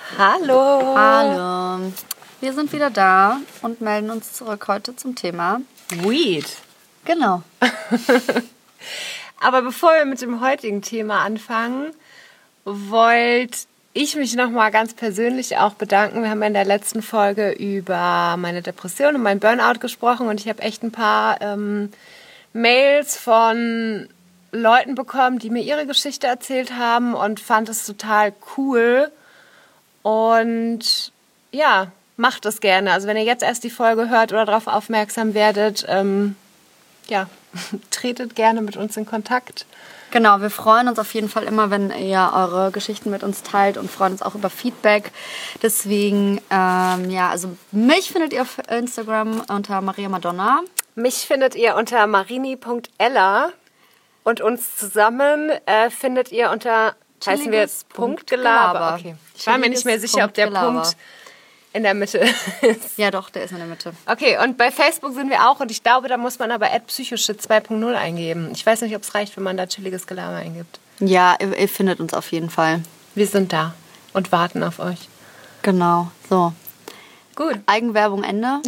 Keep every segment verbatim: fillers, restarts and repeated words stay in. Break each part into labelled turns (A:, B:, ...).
A: Hallo.
B: Hallo. Wir sind wieder da und melden uns zurück heute zum Thema
A: Weed.
B: Genau.
A: Aber bevor wir mit dem heutigen Thema anfangen, wollte ich mich nochmal ganz persönlich auch bedanken. Wir haben in der letzten Folge über meine Depression und mein Burnout gesprochen und ich habe echt ein paar ähm, Mails von Leuten bekommen, die mir ihre Geschichte erzählt haben und fand es total cool. Und ja, macht es gerne. Also wenn ihr jetzt erst die Folge hört oder darauf aufmerksam werdet, ähm, ja, tretet gerne mit uns in Kontakt.
B: Genau, wir freuen uns auf jeden Fall immer, wenn ihr eure Geschichten mit uns teilt und freuen uns auch über Feedback. Deswegen, ähm, ja, also mich findet ihr auf Instagram unter Maria Madonna.
A: Mich findet ihr unter marini punkt ella und uns zusammen äh, findet ihr unter, heißen wir jetzt Punkt Gelaber. Okay. Ich war mir nicht mehr sicher, ob der Punkt in der Mitte ist.
B: Ja doch, der ist in der Mitte.
A: Okay, und bei Facebook sind wir auch und ich glaube, da muss man aber at psychoshit zwei punkt null eingeben. Ich weiß nicht, ob es reicht, wenn man da chilliges Gelaber eingibt.
B: Ja, ihr, ihr findet uns auf jeden Fall.
A: Wir sind da und warten auf euch.
B: Genau, so.
A: Gut.
B: Eigenwerbung Ende.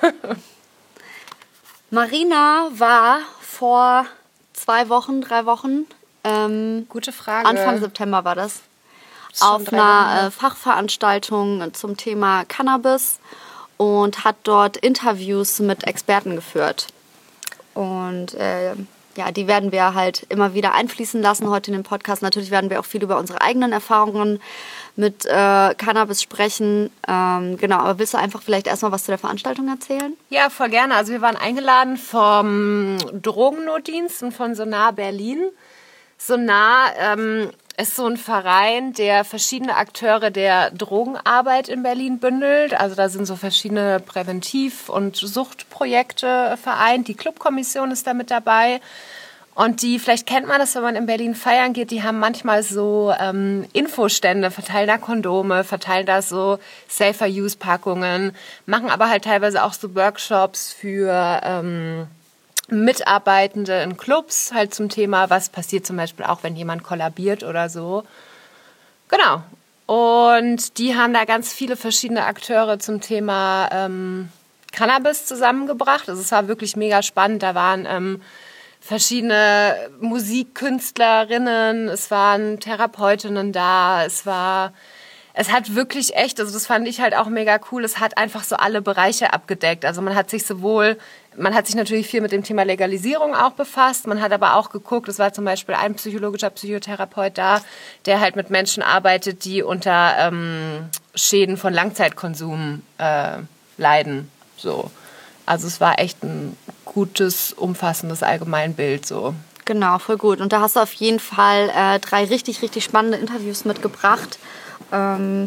B: Marina war vor zwei Wochen, drei Wochen, ähm,
A: Gute Frage.
B: Anfang September war das, auf einer äh, Fachveranstaltung zum Thema Cannabis und hat dort Interviews mit Experten geführt. Und äh, ja, die werden wir halt immer wieder einfließen lassen heute in den Podcast. Natürlich werden wir auch viel über unsere eigenen Erfahrungen mit äh, Cannabis sprechen. Ähm, genau, aber willst du einfach vielleicht erstmal was zu der Veranstaltung erzählen?
A: Ja, voll gerne. Also wir waren eingeladen vom Drogennotdienst und von Sonar Berlin. Sonar ähm, ist so ein Verein, der verschiedene Akteure der Drogenarbeit in Berlin bündelt. Also da sind so verschiedene Präventiv- und Suchtprojekte vereint. Die Clubkommission ist da mit dabei. Und die, vielleicht kennt man das, wenn man in Berlin feiern geht, die haben manchmal so ähm, Infostände, verteilen da Kondome, verteilen da so Safer-Use-Packungen, machen aber halt teilweise auch so Workshops für ähm, Mitarbeitende in Clubs, halt zum Thema, was passiert zum Beispiel auch, wenn jemand kollabiert oder so. Genau. Und die haben da ganz viele verschiedene Akteure zum Thema ähm, Cannabis zusammengebracht. Also es war wirklich mega spannend. Da waren ähm, verschiedene Musikkünstlerinnen, es waren Therapeutinnen da, es war... Es hat wirklich echt, also das fand ich halt auch mega cool, es hat einfach so alle Bereiche abgedeckt. Also man hat sich sowohl, man hat sich natürlich viel mit dem Thema Legalisierung auch befasst, man hat aber auch geguckt, es war zum Beispiel ein psychologischer Psychotherapeut da, der halt mit Menschen arbeitet, die unter ähm, Schäden von Langzeitkonsum äh, leiden. So. Also es war echt ein gutes, umfassendes Allgemeinbild so.
B: Genau, voll gut. Und da hast du auf jeden Fall äh, drei richtig, richtig spannende Interviews mitgebracht, ähm,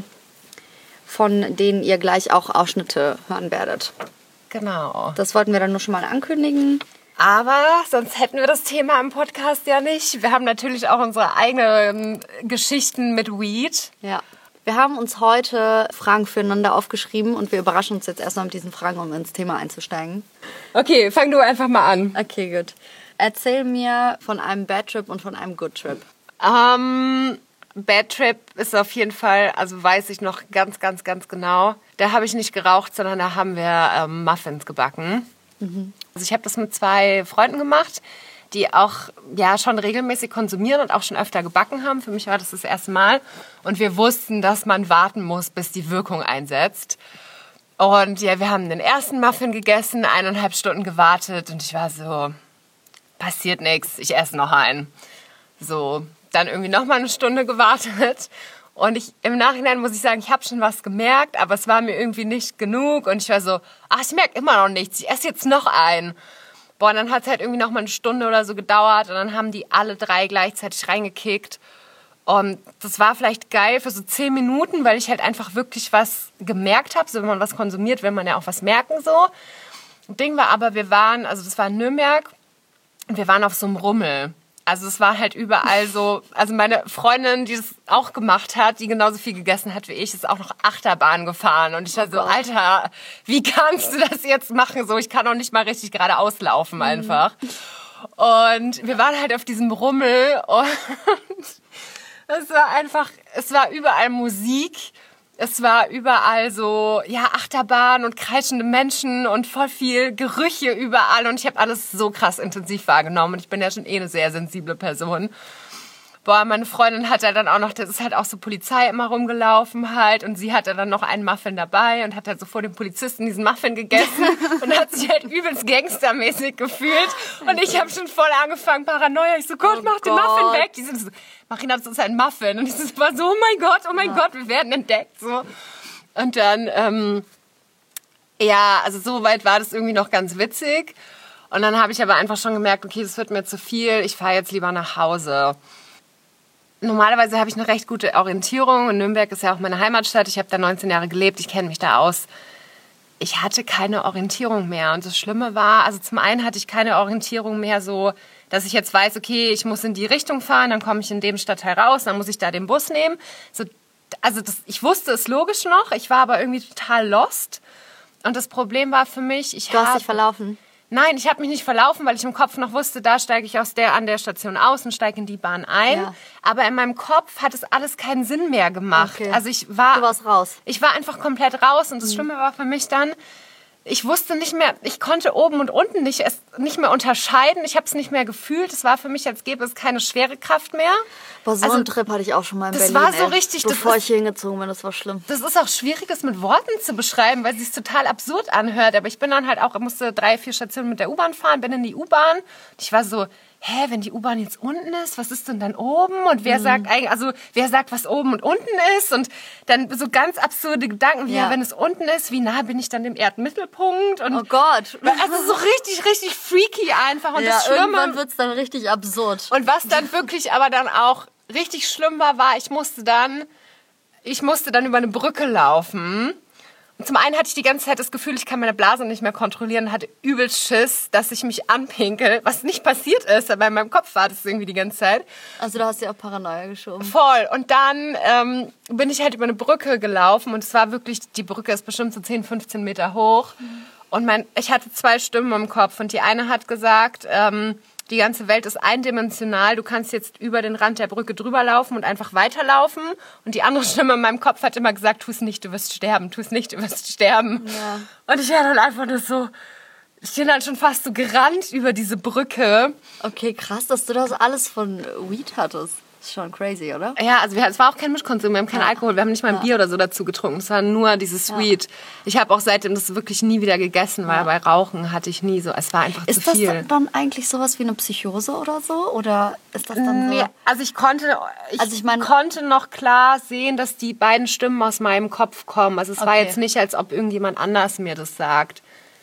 B: von denen ihr gleich auch Ausschnitte hören werdet.
A: Genau.
B: Das wollten wir dann nur schon mal ankündigen.
A: Aber sonst hätten wir das Thema im Podcast ja nicht. Wir haben natürlich auch unsere eigenen Geschichten mit Weed.
B: Ja. Wir haben uns heute Fragen füreinander aufgeschrieben und wir überraschen uns jetzt erstmal mit diesen Fragen, um ins Thema einzusteigen.
A: Okay, fang du einfach mal an.
B: Okay, gut. Erzähl mir von einem Bad Trip und von einem Good Trip.
A: Ähm, Bad Trip ist auf jeden Fall, also weiß ich noch ganz, ganz, ganz genau. Da habe ich nicht geraucht, sondern da haben wir ähm, Muffins gebacken. Mhm. Also ich habe das mit zwei Freunden gemacht, die auch ja schon regelmäßig konsumieren und auch schon öfter gebacken haben. Für mich war das das erste Mal. Und wir wussten, dass man warten muss, bis die Wirkung einsetzt. Und ja, wir haben den ersten Muffin gegessen, eineinhalb Stunden gewartet und ich war so, passiert nichts, ich esse noch einen. So, dann irgendwie noch mal eine Stunde gewartet. Und ich, im Nachhinein muss ich sagen, ich habe schon was gemerkt, aber es war mir irgendwie nicht genug. Und ich war so, ach, ich merke immer noch nichts, ich esse jetzt noch einen. Boah, und dann hat es halt irgendwie noch mal eine Stunde oder so gedauert und dann haben die alle drei gleichzeitig reingekickt. Und das war vielleicht geil für so zehn Minuten, weil ich halt einfach wirklich was gemerkt habe. So, wenn man was konsumiert, will man ja auch was merken so. Das Ding war aber, wir waren, also das war in Nürnberg und wir waren auf so einem Rummel. Also es war halt überall so, also meine Freundin, die das auch gemacht hat, die genauso viel gegessen hat wie ich, ist auch noch Achterbahn gefahren. Und ich war so, Alter, wie kannst du das jetzt machen? So, ich kann doch nicht mal richtig geradeaus laufen einfach. Und wir waren halt auf diesem Rummel und es war einfach, es war überall Musik. Es war überall so, ja, Achterbahn und kreischende Menschen und voll viel Gerüche überall. Und ich habe alles so krass intensiv wahrgenommen. Und ich bin ja schon eh eine sehr sensible Person. Boah, meine Freundin hat ja dann auch noch, das ist halt auch so Polizei immer rumgelaufen halt. Und sie hatte dann noch einen Muffin dabei und hat halt so vor dem Polizisten diesen Muffin gegessen und hat sich halt übelst gangstermäßig gefühlt. Und ich habe schon voll angefangen, Paranoia. Ich so, Gott,
B: Oh
A: mach den
B: Gott.
A: Muffin weg. Die sind so, Marina, das ist ein Muffin. Und ich so, war so, oh mein Gott, oh mein
B: Ja.
A: Gott, wir werden entdeckt. So. Und dann, ähm, ja, also so weit war das irgendwie noch ganz witzig. Und dann habe ich aber einfach schon gemerkt, okay, das wird mir zu viel. Ich fahre jetzt lieber nach Hause. Normalerweise habe ich eine recht gute Orientierung und Nürnberg ist ja auch meine Heimatstadt. Ich habe da neunzehn Jahre gelebt, ich kenne mich da aus. Ich hatte keine Orientierung mehr und das Schlimme war, also zum einen hatte ich keine Orientierung mehr so, dass ich jetzt weiß, okay, ich muss in die Richtung fahren, dann komme ich in dem Stadtteil raus, dann muss ich da den Bus nehmen. So, also das, ich wusste es logisch noch, ich war aber irgendwie total lost. Und das Problem war für mich, ich
B: Du hast
A: habe...
B: dich verlaufen.
A: Nein, ich habe mich nicht verlaufen, weil ich im Kopf noch wusste, da steige ich aus der, an der Station aus und steige in die Bahn ein.
B: Ja.
A: Aber in meinem Kopf hat es alles keinen Sinn mehr gemacht.
B: Okay.
A: Also ich war,
B: Du warst raus.
A: ich war einfach komplett raus und das Schlimme war für mich dann, ich wusste nicht mehr, ich konnte oben und unten nicht, es nicht mehr unterscheiden. Ich habe es nicht mehr gefühlt. Es war für mich, als gäbe es keine Schwerekraft mehr.
B: Boah, so
A: Also,
B: einen Trip hatte ich auch schon mal in
A: das
B: Berlin.
A: war so
B: ey.
A: richtig, das
B: Bevor
A: ist-
B: ich hier hingezogen bin, das war schlimm.
A: Das ist auch schwierig, es mit Worten zu beschreiben, weil es sich total absurd anhört. Aber ich bin dann halt auch, ich musste drei, vier Stationen mit der U-Bahn fahren, bin in die U-Bahn. Ich war so, hä, wenn die U-Bahn jetzt unten ist, was ist denn dann oben? Und wer sagt eigentlich, also wer sagt, was oben und unten ist? Und dann so ganz absurde Gedanken, wie
B: Ja.
A: ja, wenn es unten ist, wie nah bin ich dann dem Erdmittelpunkt? Und
B: Oh Gott.
A: also so richtig, richtig freaky einfach. Und
B: Ja,
A: das
B: irgendwann
A: Schlimme,
B: wird es dann richtig absurd.
A: und was dann wirklich aber dann auch richtig schlimm war, war, ich musste dann, ich musste dann über eine Brücke laufen. Und zum einen hatte ich die ganze Zeit das Gefühl, ich kann meine Blase nicht mehr kontrollieren, hatte übel Schiss, dass ich mich anpinkel, was nicht passiert ist, aber in meinem Kopf war das irgendwie die ganze Zeit.
B: Also du hast dir auch Paranoia geschoben.
A: Voll. Und dann ähm, bin ich halt über eine Brücke gelaufen und es war wirklich, die Brücke ist bestimmt so zehn, fünfzehn Meter hoch. Und mein, ich hatte zwei Stimmen im Kopf und die eine hat gesagt, ähm, die ganze Welt ist eindimensional, du kannst jetzt über den Rand der Brücke drüber laufen und einfach weiterlaufen. Und die andere Stimme in meinem Kopf hat immer gesagt, tu es nicht, du wirst sterben, tu es nicht, du wirst sterben.
B: Ja.
A: Und ich war dann einfach nur so, ich bin dann schon fast so gerannt über diese Brücke.
B: Okay, krass, dass du das alles von Weed hattest. Ist schon crazy, oder?
A: Ja, also wir, es war auch kein Mischkonsum, wir haben keinen
B: Ja.
A: Alkohol, wir haben nicht mal ein
B: Ja.
A: Bier oder so dazu getrunken. Es war nur dieses Sweet. Ich habe auch seitdem das wirklich nie wieder gegessen, weil bei Rauchen hatte ich nie so, es war einfach
B: Ist
A: zu
B: das
A: viel.
B: dann eigentlich sowas wie eine Psychose oder so? Oder ist das dann so?
A: Nee, also ich konnte, ich,
B: Also ich meine-
A: konnte noch klar sehen, dass die beiden Stimmen aus meinem Kopf kommen. Also es war
B: Okay.
A: jetzt nicht, als ob irgendjemand anders mir das sagt.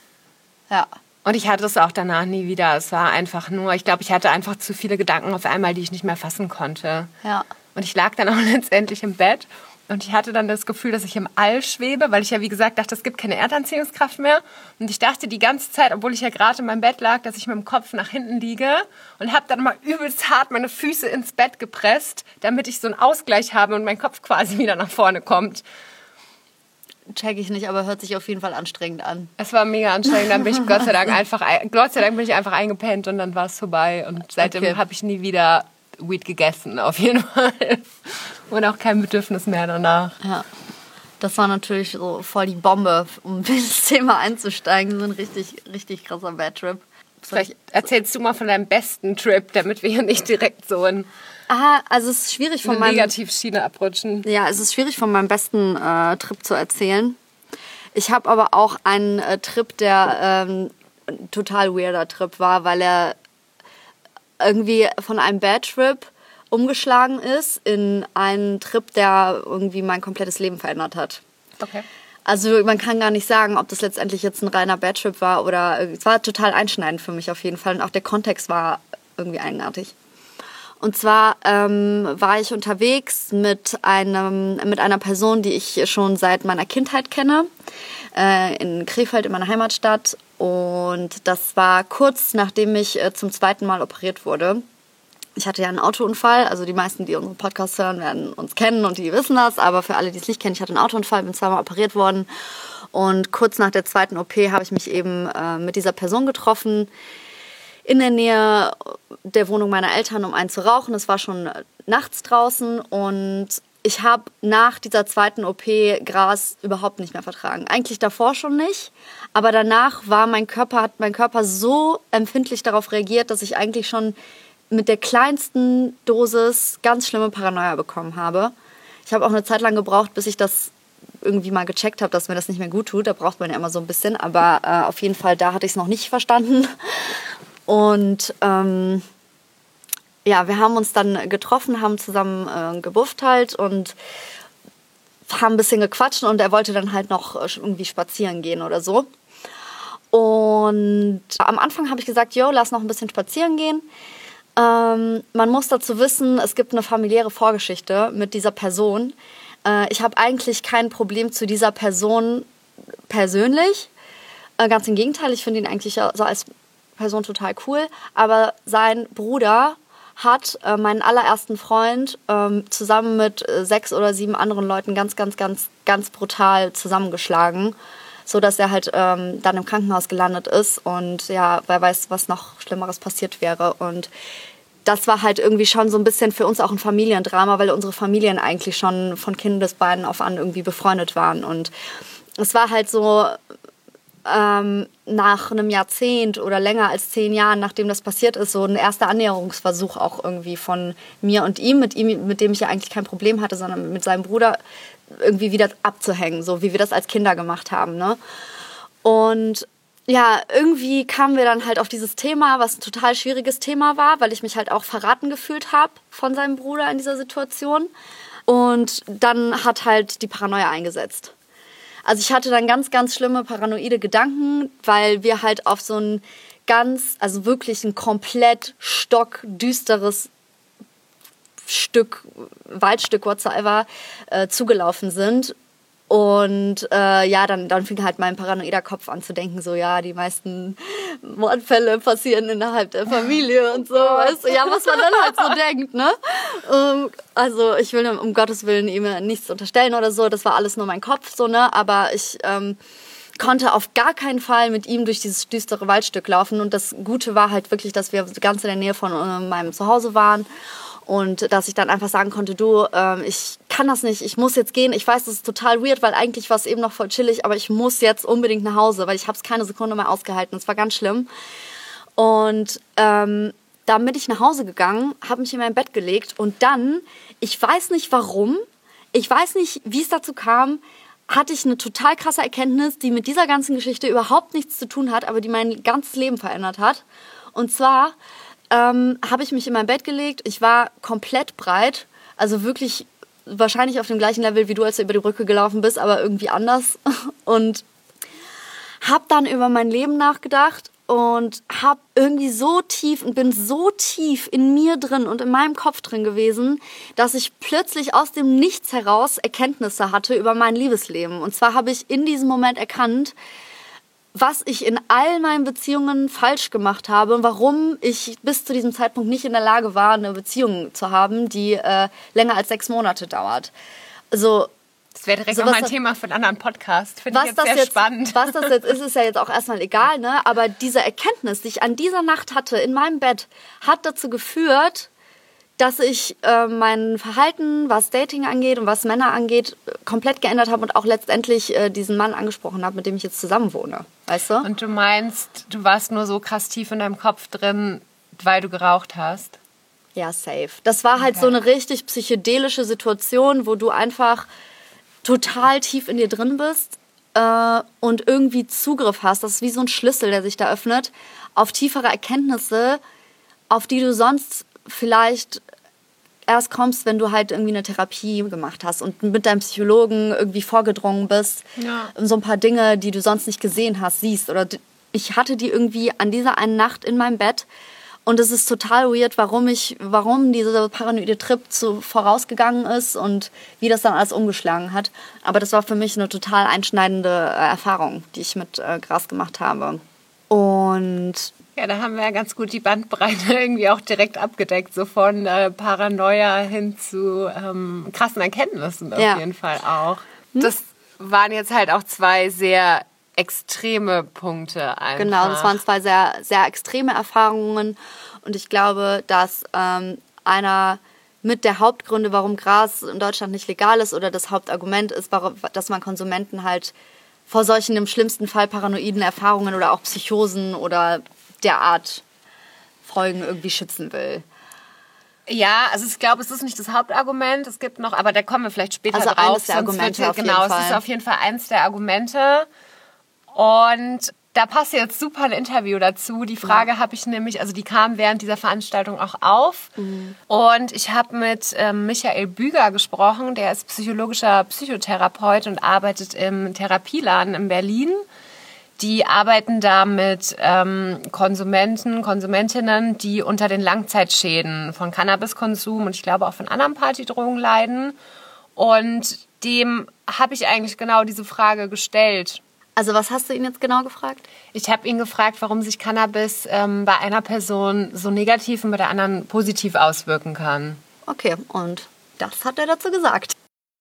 B: Ja.
A: Und ich hatte es auch danach nie wieder. Es war einfach nur, ich glaube, ich hatte einfach zu viele Gedanken auf einmal, die ich nicht mehr fassen konnte.
B: Ja.
A: Und ich lag dann auch letztendlich im Bett und ich hatte dann das Gefühl, dass ich im All schwebe, weil ich ja, wie gesagt, dachte, es gibt keine Erdanziehungskraft mehr. Und ich dachte die ganze Zeit, obwohl ich ja gerade in meinem Bett lag, dass ich mit dem Kopf nach hinten liege und habe dann mal übelst hart meine Füße ins Bett gepresst, damit ich so einen Ausgleich habe und mein Kopf quasi wieder nach vorne kommt.
B: Check ich nicht, aber hört sich auf jeden Fall anstrengend an.
A: Es war mega anstrengend, dann bin ich Gott sei Dank einfach, ein- Gott sei Dank bin ich einfach eingepennt und dann war es vorbei. Und seitdem
B: Okay.
A: habe ich nie wieder Weed gegessen, auf jeden Fall. Und auch kein Bedürfnis mehr danach.
B: Ja. Das war natürlich so voll die Bombe, um in das Thema einzusteigen. So ein richtig, richtig krasser Bad-Trip.
A: Vielleicht erzählst du mal von deinem besten Trip, damit wir hier nicht direkt so in
B: Aha, also es ist schwierig von
A: eine
B: meinem...
A: Negativschiene abrutschen.
B: Ja, es ist schwierig von meinem besten äh, Trip zu erzählen. Ich habe aber auch einen äh, Trip, der ähm, ein total weirder Trip war, weil er irgendwie von einem Bad Trip umgeschlagen ist in einen Trip, der irgendwie mein komplettes Leben verändert hat.
A: Okay.
B: Also man kann gar nicht sagen, ob das letztendlich jetzt ein reiner Bad Trip war oder es war total einschneidend für mich auf jeden Fall und auch der Kontext war irgendwie eigenartig. Und zwar ähm, war ich unterwegs mit einem mit einer Person, die ich schon seit meiner Kindheit kenne, äh, in Krefeld in meiner Heimatstadt. Und das war kurz nachdem ich äh, zum zweiten Mal operiert wurde. Ich hatte ja einen Autounfall, also die meisten, die unseren Podcast hören, werden uns kennen und die wissen das. Aber für alle, die es nicht kennen, ich hatte einen Autounfall, bin zweimal operiert worden. Und kurz nach der zweiten O P habe ich mich eben äh, mit dieser Person getroffen, in der Nähe der Wohnung meiner Eltern, um einen zu rauchen. Es war schon nachts draußen und ich habe nach dieser zweiten O P Gras überhaupt nicht mehr vertragen. Eigentlich davor schon nicht, aber danach war mein Körper, hat mein Körper so empfindlich darauf reagiert, dass ich eigentlich schon mit der kleinsten Dosis ganz schlimme Paranoia bekommen habe. Ich habe auch eine Zeit lang gebraucht, bis ich das irgendwie mal gecheckt habe, dass mir das nicht mehr gut tut. Da braucht man ja immer so ein bisschen, aber äh, auf jeden Fall, da hatte ich es noch nicht verstanden. Und ähm, ja, wir haben uns dann getroffen, haben zusammen äh, gebufft halt und haben ein bisschen gequatscht und er wollte dann halt noch irgendwie spazieren gehen oder so. Und am Anfang habe ich gesagt, yo, lass noch ein bisschen spazieren gehen. Ähm, man muss dazu wissen, es gibt eine familiäre Vorgeschichte mit dieser Person. Äh, ich habe eigentlich kein Problem zu dieser Person persönlich. Äh, ganz im Gegenteil, ich finde ihn eigentlich so als Person total cool. Aber sein Bruder hat äh, meinen allerersten Freund ähm, zusammen mit äh, sechs oder sieben anderen Leuten ganz, ganz, ganz, ganz brutal zusammengeschlagen, so dass er halt ähm, dann im Krankenhaus gelandet ist und ja, wer weiß, was noch Schlimmeres passiert wäre. Und das war halt irgendwie schon so ein bisschen für uns auch ein Familiendrama, weil unsere Familien eigentlich schon von Kindesbeinen auf an irgendwie befreundet waren. Und es war halt so, ähm, nach einem Jahrzehnt oder länger als zehn Jahren, nachdem das passiert ist, so ein erster Annäherungsversuch auch irgendwie von mir und ihm, mit ihm, mit dem ich ja eigentlich kein Problem hatte, sondern mit seinem Bruder irgendwie wieder abzuhängen, so wie wir das als Kinder gemacht haben, ne? Und ja, irgendwie kamen wir dann halt auf dieses Thema, was ein total schwieriges Thema war, weil ich mich halt auch verraten gefühlt habe von seinem Bruder in dieser Situation. Und dann hat halt die Paranoia eingesetzt. Also ich hatte dann ganz, ganz schlimme paranoide Gedanken, weil wir halt auf so ein ganz, also wirklich ein komplett stockdüsteres Stück, Waldstück, whatsoever, äh, zugelaufen sind. Und äh, ja, dann, dann fing halt mein paranoider Kopf an zu denken, so ja, die meisten Mordfälle passieren innerhalb der Familie und so, weißt du, ja, was man dann halt so denkt, ne? Ähm, also ich will um Gottes Willen ihm nichts unterstellen oder so, das war alles nur mein Kopf, so, ne? Aber ich ähm, konnte auf gar keinen Fall mit ihm durch dieses düstere Waldstück laufen. Und das Gute war halt wirklich, dass wir ganz in der Nähe von äh, meinem Zuhause waren. Und dass ich dann einfach sagen konnte, du, ähm, ich kann das nicht, ich muss jetzt gehen. Ich weiß, das ist total weird, weil eigentlich war es eben noch voll chillig, aber ich muss jetzt unbedingt nach Hause, weil ich habe es keine Sekunde mehr ausgehalten. Es war ganz schlimm. Und ähm, dann bin ich nach Hause gegangen, habe mich in mein Bett gelegt und dann, ich weiß nicht warum, ich weiß nicht, wie es dazu kam, hatte ich eine total krasse Erkenntnis, die mit dieser ganzen Geschichte überhaupt nichts zu tun hat, aber die mein ganzes Leben verändert hat. Und zwar ähm, habe ich mich in mein Bett gelegt. Ich war komplett breit, also wirklich wahrscheinlich auf dem gleichen Level wie du, als du über die Brücke gelaufen bist, aber irgendwie anders. Und habe dann über mein Leben nachgedacht und habe irgendwie so tief und bin so tief in mir drin und in meinem Kopf drin gewesen, dass ich plötzlich aus dem Nichts heraus Erkenntnisse hatte über mein Liebesleben. Und zwar habe ich in diesem Moment erkannt, was ich in all meinen Beziehungen falsch gemacht habe und warum ich bis zu diesem Zeitpunkt nicht in der Lage war, eine Beziehung zu haben, die äh, länger als sechs Monate dauert. Also
A: das wäre direkt
B: so,
A: noch mal ein Thema für einen anderen Podcast. Finde ich jetzt
B: das
A: sehr
B: jetzt,
A: spannend.
B: Was das jetzt ist, ist ja jetzt auch erstmal egal, ne? Aber diese Erkenntnis, die ich an dieser Nacht hatte in meinem Bett, hat dazu geführt, dass ich äh, mein Verhalten, was Dating angeht und was Männer angeht, komplett geändert habe und auch letztendlich äh, diesen Mann angesprochen habe, mit dem ich jetzt zusammen wohne. Weißt du?
A: Und du meinst, du warst nur so krass tief in deinem Kopf drin, weil du geraucht hast?
B: Ja, safe. Das war halt okay. So eine richtig psychedelische Situation, wo du einfach total tief in dir drin bist äh, und irgendwie Zugriff hast. Das ist wie so ein Schlüssel, der sich da öffnet, auf tiefere Erkenntnisse, auf die du sonst vielleicht erst kommst, wenn du halt irgendwie eine Therapie gemacht hast und mit deinem Psychologen irgendwie vorgedrungen bist. Ja. So ein paar Dinge, die du sonst nicht gesehen hast, siehst. Oder ich hatte die irgendwie an dieser einen Nacht in meinem Bett. Und es ist total weird, warum ich, warum dieser paranoide Trip so vorausgegangen ist und wie das dann alles umgeschlagen hat. Aber das war für mich eine total einschneidende Erfahrung, die ich mit äh, Gras gemacht habe. Und
A: ja, da haben wir ja ganz gut die Bandbreite irgendwie auch direkt abgedeckt, so von äh, Paranoia hin zu ähm, krassen Erkenntnissen auf ja. jeden Fall auch. Hm? Das waren jetzt halt auch zwei sehr extreme Punkte einfach.
B: Genau, das waren zwei sehr, sehr extreme Erfahrungen und ich glaube, dass ähm, einer mit der Hauptgründe, warum Gras in Deutschland nicht legal ist oder das Hauptargument ist, warum, dass man Konsumenten halt vor solchen im schlimmsten Fall paranoiden Erfahrungen oder auch Psychosen oder derart Folgen irgendwie schützen will.
A: Ja, also ich glaube, es ist nicht das Hauptargument. Es gibt noch, aber da kommen wir vielleicht später
B: also
A: drauf.
B: Also eines der Argumente
A: wird,
B: auf
A: genau,
B: jeden Fall.
A: es ist auf jeden Fall eins der Argumente. Und da passt jetzt super ein Interview dazu. Die Frage ja. habe ich nämlich, also die kam während dieser Veranstaltung auch auf. Mhm. Und ich habe mit ähm, Michael Büger gesprochen. Der ist psychologischer Psychotherapeut und arbeitet im Therapieladen in Berlin. Die arbeiten da mit ähm, Konsumenten, Konsumentinnen, die unter den Langzeitschäden von Cannabiskonsum und ich glaube auch von anderen Partydrogen leiden. Und dem habe ich eigentlich genau diese Frage gestellt.
B: Also was hast du ihn jetzt genau gefragt?
A: Ich habe ihn gefragt, warum sich Cannabis ähm, bei einer Person so negativ und bei der anderen positiv auswirken kann.
B: Okay, und das hat er dazu gesagt.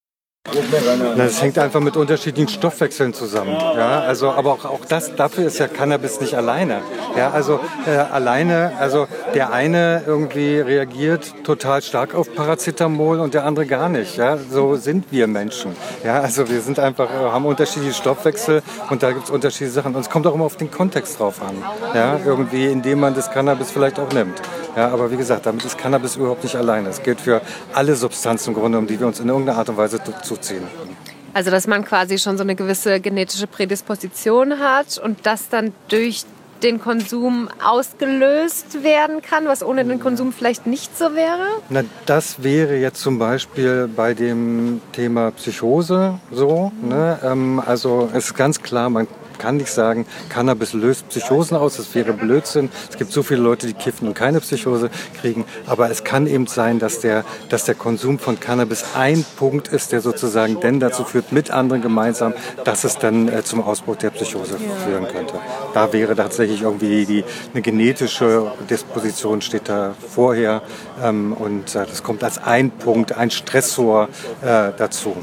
C: Das hängt einfach mit unterschiedlichen Stoffwechseln zusammen. Ja, also, aber auch, auch das, dafür ist ja Cannabis nicht alleine. Ja, also äh, alleine, also der eine irgendwie reagiert total stark auf Paracetamol und der andere gar nicht. Ja, so sind wir Menschen. Ja, also wir sind einfach, haben unterschiedliche Stoffwechsel und da gibt es unterschiedliche Sachen. Und es kommt auch immer auf den Kontext drauf an. Ja, irgendwie, indem man das Cannabis vielleicht auch nimmt. Ja, aber wie gesagt, damit ist Cannabis überhaupt nicht alleine. Es gilt für alle Substanzen im Grunde, um die wir uns in irgendeiner Art und Weise zuziehen.
A: Also dass man quasi schon so eine gewisse genetische Prädisposition hat und das dann durch den Konsum ausgelöst werden kann, was ohne den Konsum vielleicht nicht so wäre?
C: Na, das wäre jetzt zum Beispiel bei dem Thema Psychose so. Mhm. Ne? Ähm, also es ist ganz klar, man kann nicht sagen, Cannabis löst Psychosen aus, das wäre Blödsinn. Es gibt so viele Leute, die kiffen und keine Psychose kriegen, aber es kann eben sein, dass der, dass der Konsum von Cannabis ein Punkt ist, der sozusagen denn dazu führt, mit anderen gemeinsam, dass es dann äh, zum Ausbruch der Psychose ja. führen könnte. Da wäre tatsächlich irgendwie die, eine genetische Disposition steht da vorher ähm, und äh, das kommt als ein Punkt, ein Stressor äh, dazu.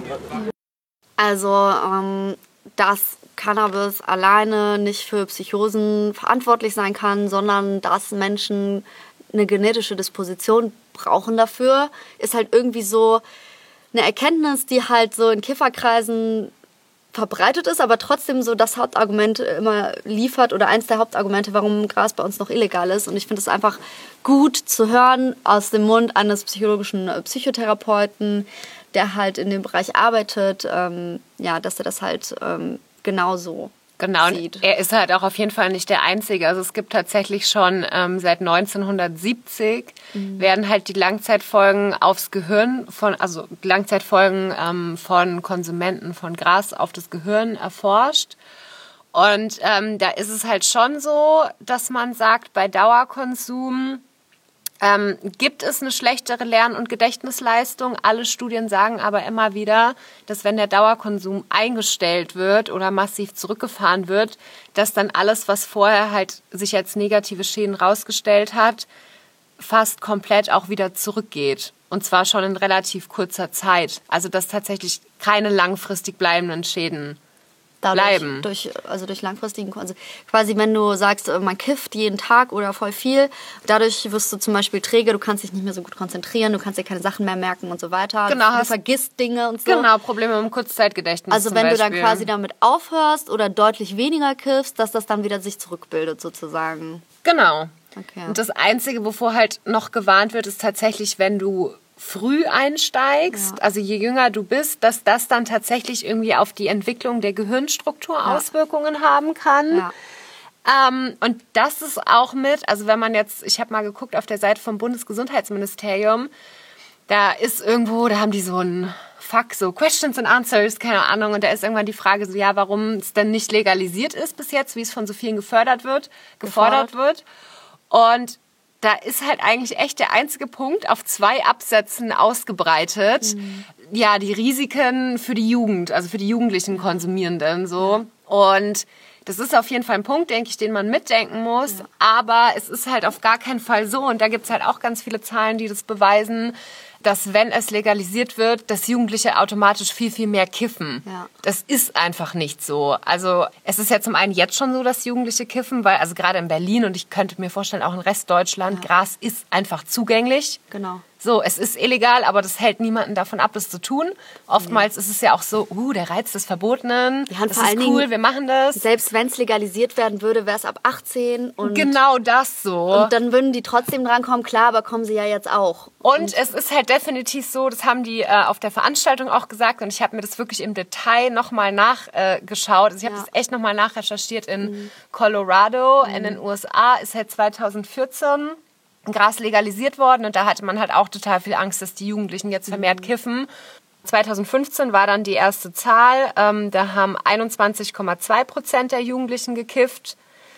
B: Also, ähm, das Cannabis alleine nicht für Psychosen verantwortlich sein kann, sondern dass Menschen eine genetische Disposition brauchen dafür, ist halt irgendwie so eine Erkenntnis, die halt so in Kifferkreisen verbreitet ist, aber trotzdem so das Hauptargument immer liefert oder eins der Hauptargumente, warum Gras bei uns noch illegal ist. Und ich finde es einfach gut zu hören aus dem Mund eines psychologischen Psychotherapeuten, der halt in dem Bereich arbeitet, ähm, ja, dass er das halt ähm, genauso
A: Genau,
B: sieht.
A: Und er ist halt auch auf jeden Fall nicht der Einzige. Also es gibt tatsächlich schon ähm, seit neunzehnhundertsiebzig mhm. werden halt die Langzeitfolgen aufs Gehirn von, also Langzeitfolgen ähm, von Konsumenten von Gras auf das Gehirn erforscht. Und ähm, da ist es halt schon so, dass man sagt, bei Dauerkonsum Ähm, gibt es eine schlechtere Lern- und Gedächtnisleistung? Alle Studien sagen aber immer wieder, dass wenn der Dauerkonsum eingestellt wird oder massiv zurückgefahren wird, dass dann alles, was vorher halt sich als negative Schäden rausgestellt hat, fast komplett auch wieder zurückgeht. Und zwar schon in relativ kurzer Zeit. Also dass tatsächlich keine langfristig bleibenden Schäden Dadurch, bleiben.
B: Durch, also durch langfristigen, also quasi wenn du sagst, man kifft jeden Tag oder voll viel, dadurch wirst du zum Beispiel träge, du kannst dich nicht mehr so gut konzentrieren, du kannst dir keine Sachen mehr merken und so weiter.
A: Genau,
B: du
A: hast,
B: vergisst Dinge und so.
A: Genau, Probleme mit dem Kurzzeitgedächtnis.
B: Also wenn du dann quasi damit aufhörst oder deutlich weniger kiffst, dass das dann wieder sich zurückbildet sozusagen.
A: Genau.
B: Okay.
A: Und das Einzige, wovor halt noch gewarnt wird, ist tatsächlich, wenn du früh einsteigst, ja. also je jünger du bist, dass das dann tatsächlich irgendwie auf die Entwicklung der Gehirnstruktur ja. Auswirkungen haben kann.
B: Ja.
A: Ähm, und das ist auch mit, also wenn man jetzt, ich habe mal geguckt auf der Seite vom Bundesgesundheitsministerium, da ist irgendwo, da haben die so ein Fuck, so Questions and Answers, keine Ahnung, und da ist irgendwann die Frage so, ja, warum es denn nicht legalisiert ist bis jetzt, wie es von so vielen gefördert wird, gefordert, gefordert. wird. Und da ist halt eigentlich echt der einzige Punkt auf zwei Absätzen ausgebreitet. Mhm. Ja, die Risiken für die Jugend, also für die jugendlichen Konsumierenden so. Und das ist auf jeden Fall ein Punkt, denke ich, den man mitdenken muss. Ja. Aber es ist halt auf gar keinen Fall so. Und da gibt es halt auch ganz viele Zahlen, die das beweisen, dass wenn es legalisiert wird, dass Jugendliche automatisch viel, viel mehr kiffen.
B: Ja.
A: Das ist einfach nicht so. Also es ist ja zum einen jetzt schon so, dass Jugendliche kiffen, weil also gerade in Berlin und ich könnte mir vorstellen, auch in Rest Deutschland, ja. Gras ist einfach zugänglich.
B: Genau.
A: So, es ist illegal, aber das hält niemanden davon ab, das zu tun. Oftmals mhm. ist es ja auch so, uh, der Reiz des Verbotenen, ja, das ist cool, Dingen, wir machen das.
B: Selbst wenn es legalisiert werden würde, wäre es ab achtzehn. Und
A: genau das so.
B: Und dann würden die trotzdem drankommen, klar, aber kommen sie ja jetzt auch.
A: Und, und es ist halt definitiv so, das haben die äh, auf der Veranstaltung auch gesagt und ich habe mir das wirklich im Detail nochmal nachgeschaut. Äh, also ich habe ja. das echt nochmal nachrecherchiert in mhm. Colorado, mhm. in den U S A, ist halt zweitausendvierzehn Gras legalisiert worden und da hatte man halt auch total viel Angst, dass die Jugendlichen jetzt vermehrt kiffen. zweitausendfünfzehn war dann die erste Zahl, ähm, da haben einundzwanzig Komma zwei Prozent der Jugendlichen gekifft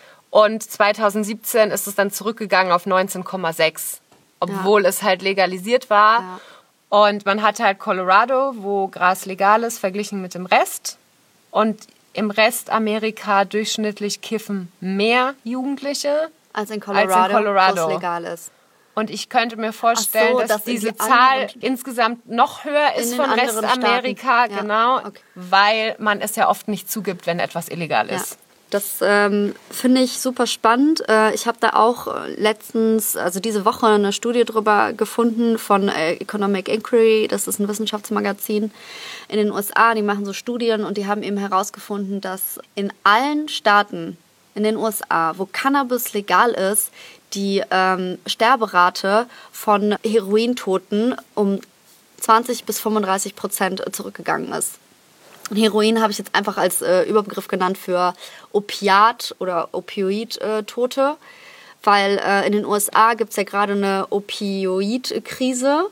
A: und zweitausendsiebzehn ist es dann zurückgegangen auf neunzehn Komma sechs, obwohl ja. es halt legalisiert war. Ja. Und man hatte halt Colorado, wo Gras legal ist, verglichen mit dem Rest. Und im Rest Amerika durchschnittlich kiffen mehr Jugendliche
B: als in Colorado,
A: als in Colorado.
B: wo es legal ist.
A: Und ich könnte mir vorstellen, so, dass, dass diese die Zahl insgesamt noch höher ist von Rest Amerika, ja. genau, okay. weil man es ja oft nicht zugibt, wenn etwas illegal ist.
B: Ja. Das ähm, finde ich super spannend. Äh, ich habe da auch letztens, also diese Woche, eine Studie drüber gefunden von äh, Economic Inquiry. Das ist ein Wissenschaftsmagazin in den U S A. Die machen so Studien und die haben eben herausgefunden, dass in allen Staaten in den U S A, wo Cannabis legal ist, die ähm, Sterberate von Herointoten um zwanzig bis fünfunddreißig Prozent zurückgegangen ist. Und Heroin habe ich jetzt einfach als äh, Überbegriff genannt für Opiat- oder Opioid-Tote, weil äh, in den U S A gibt es ja gerade eine Opioid-Krise.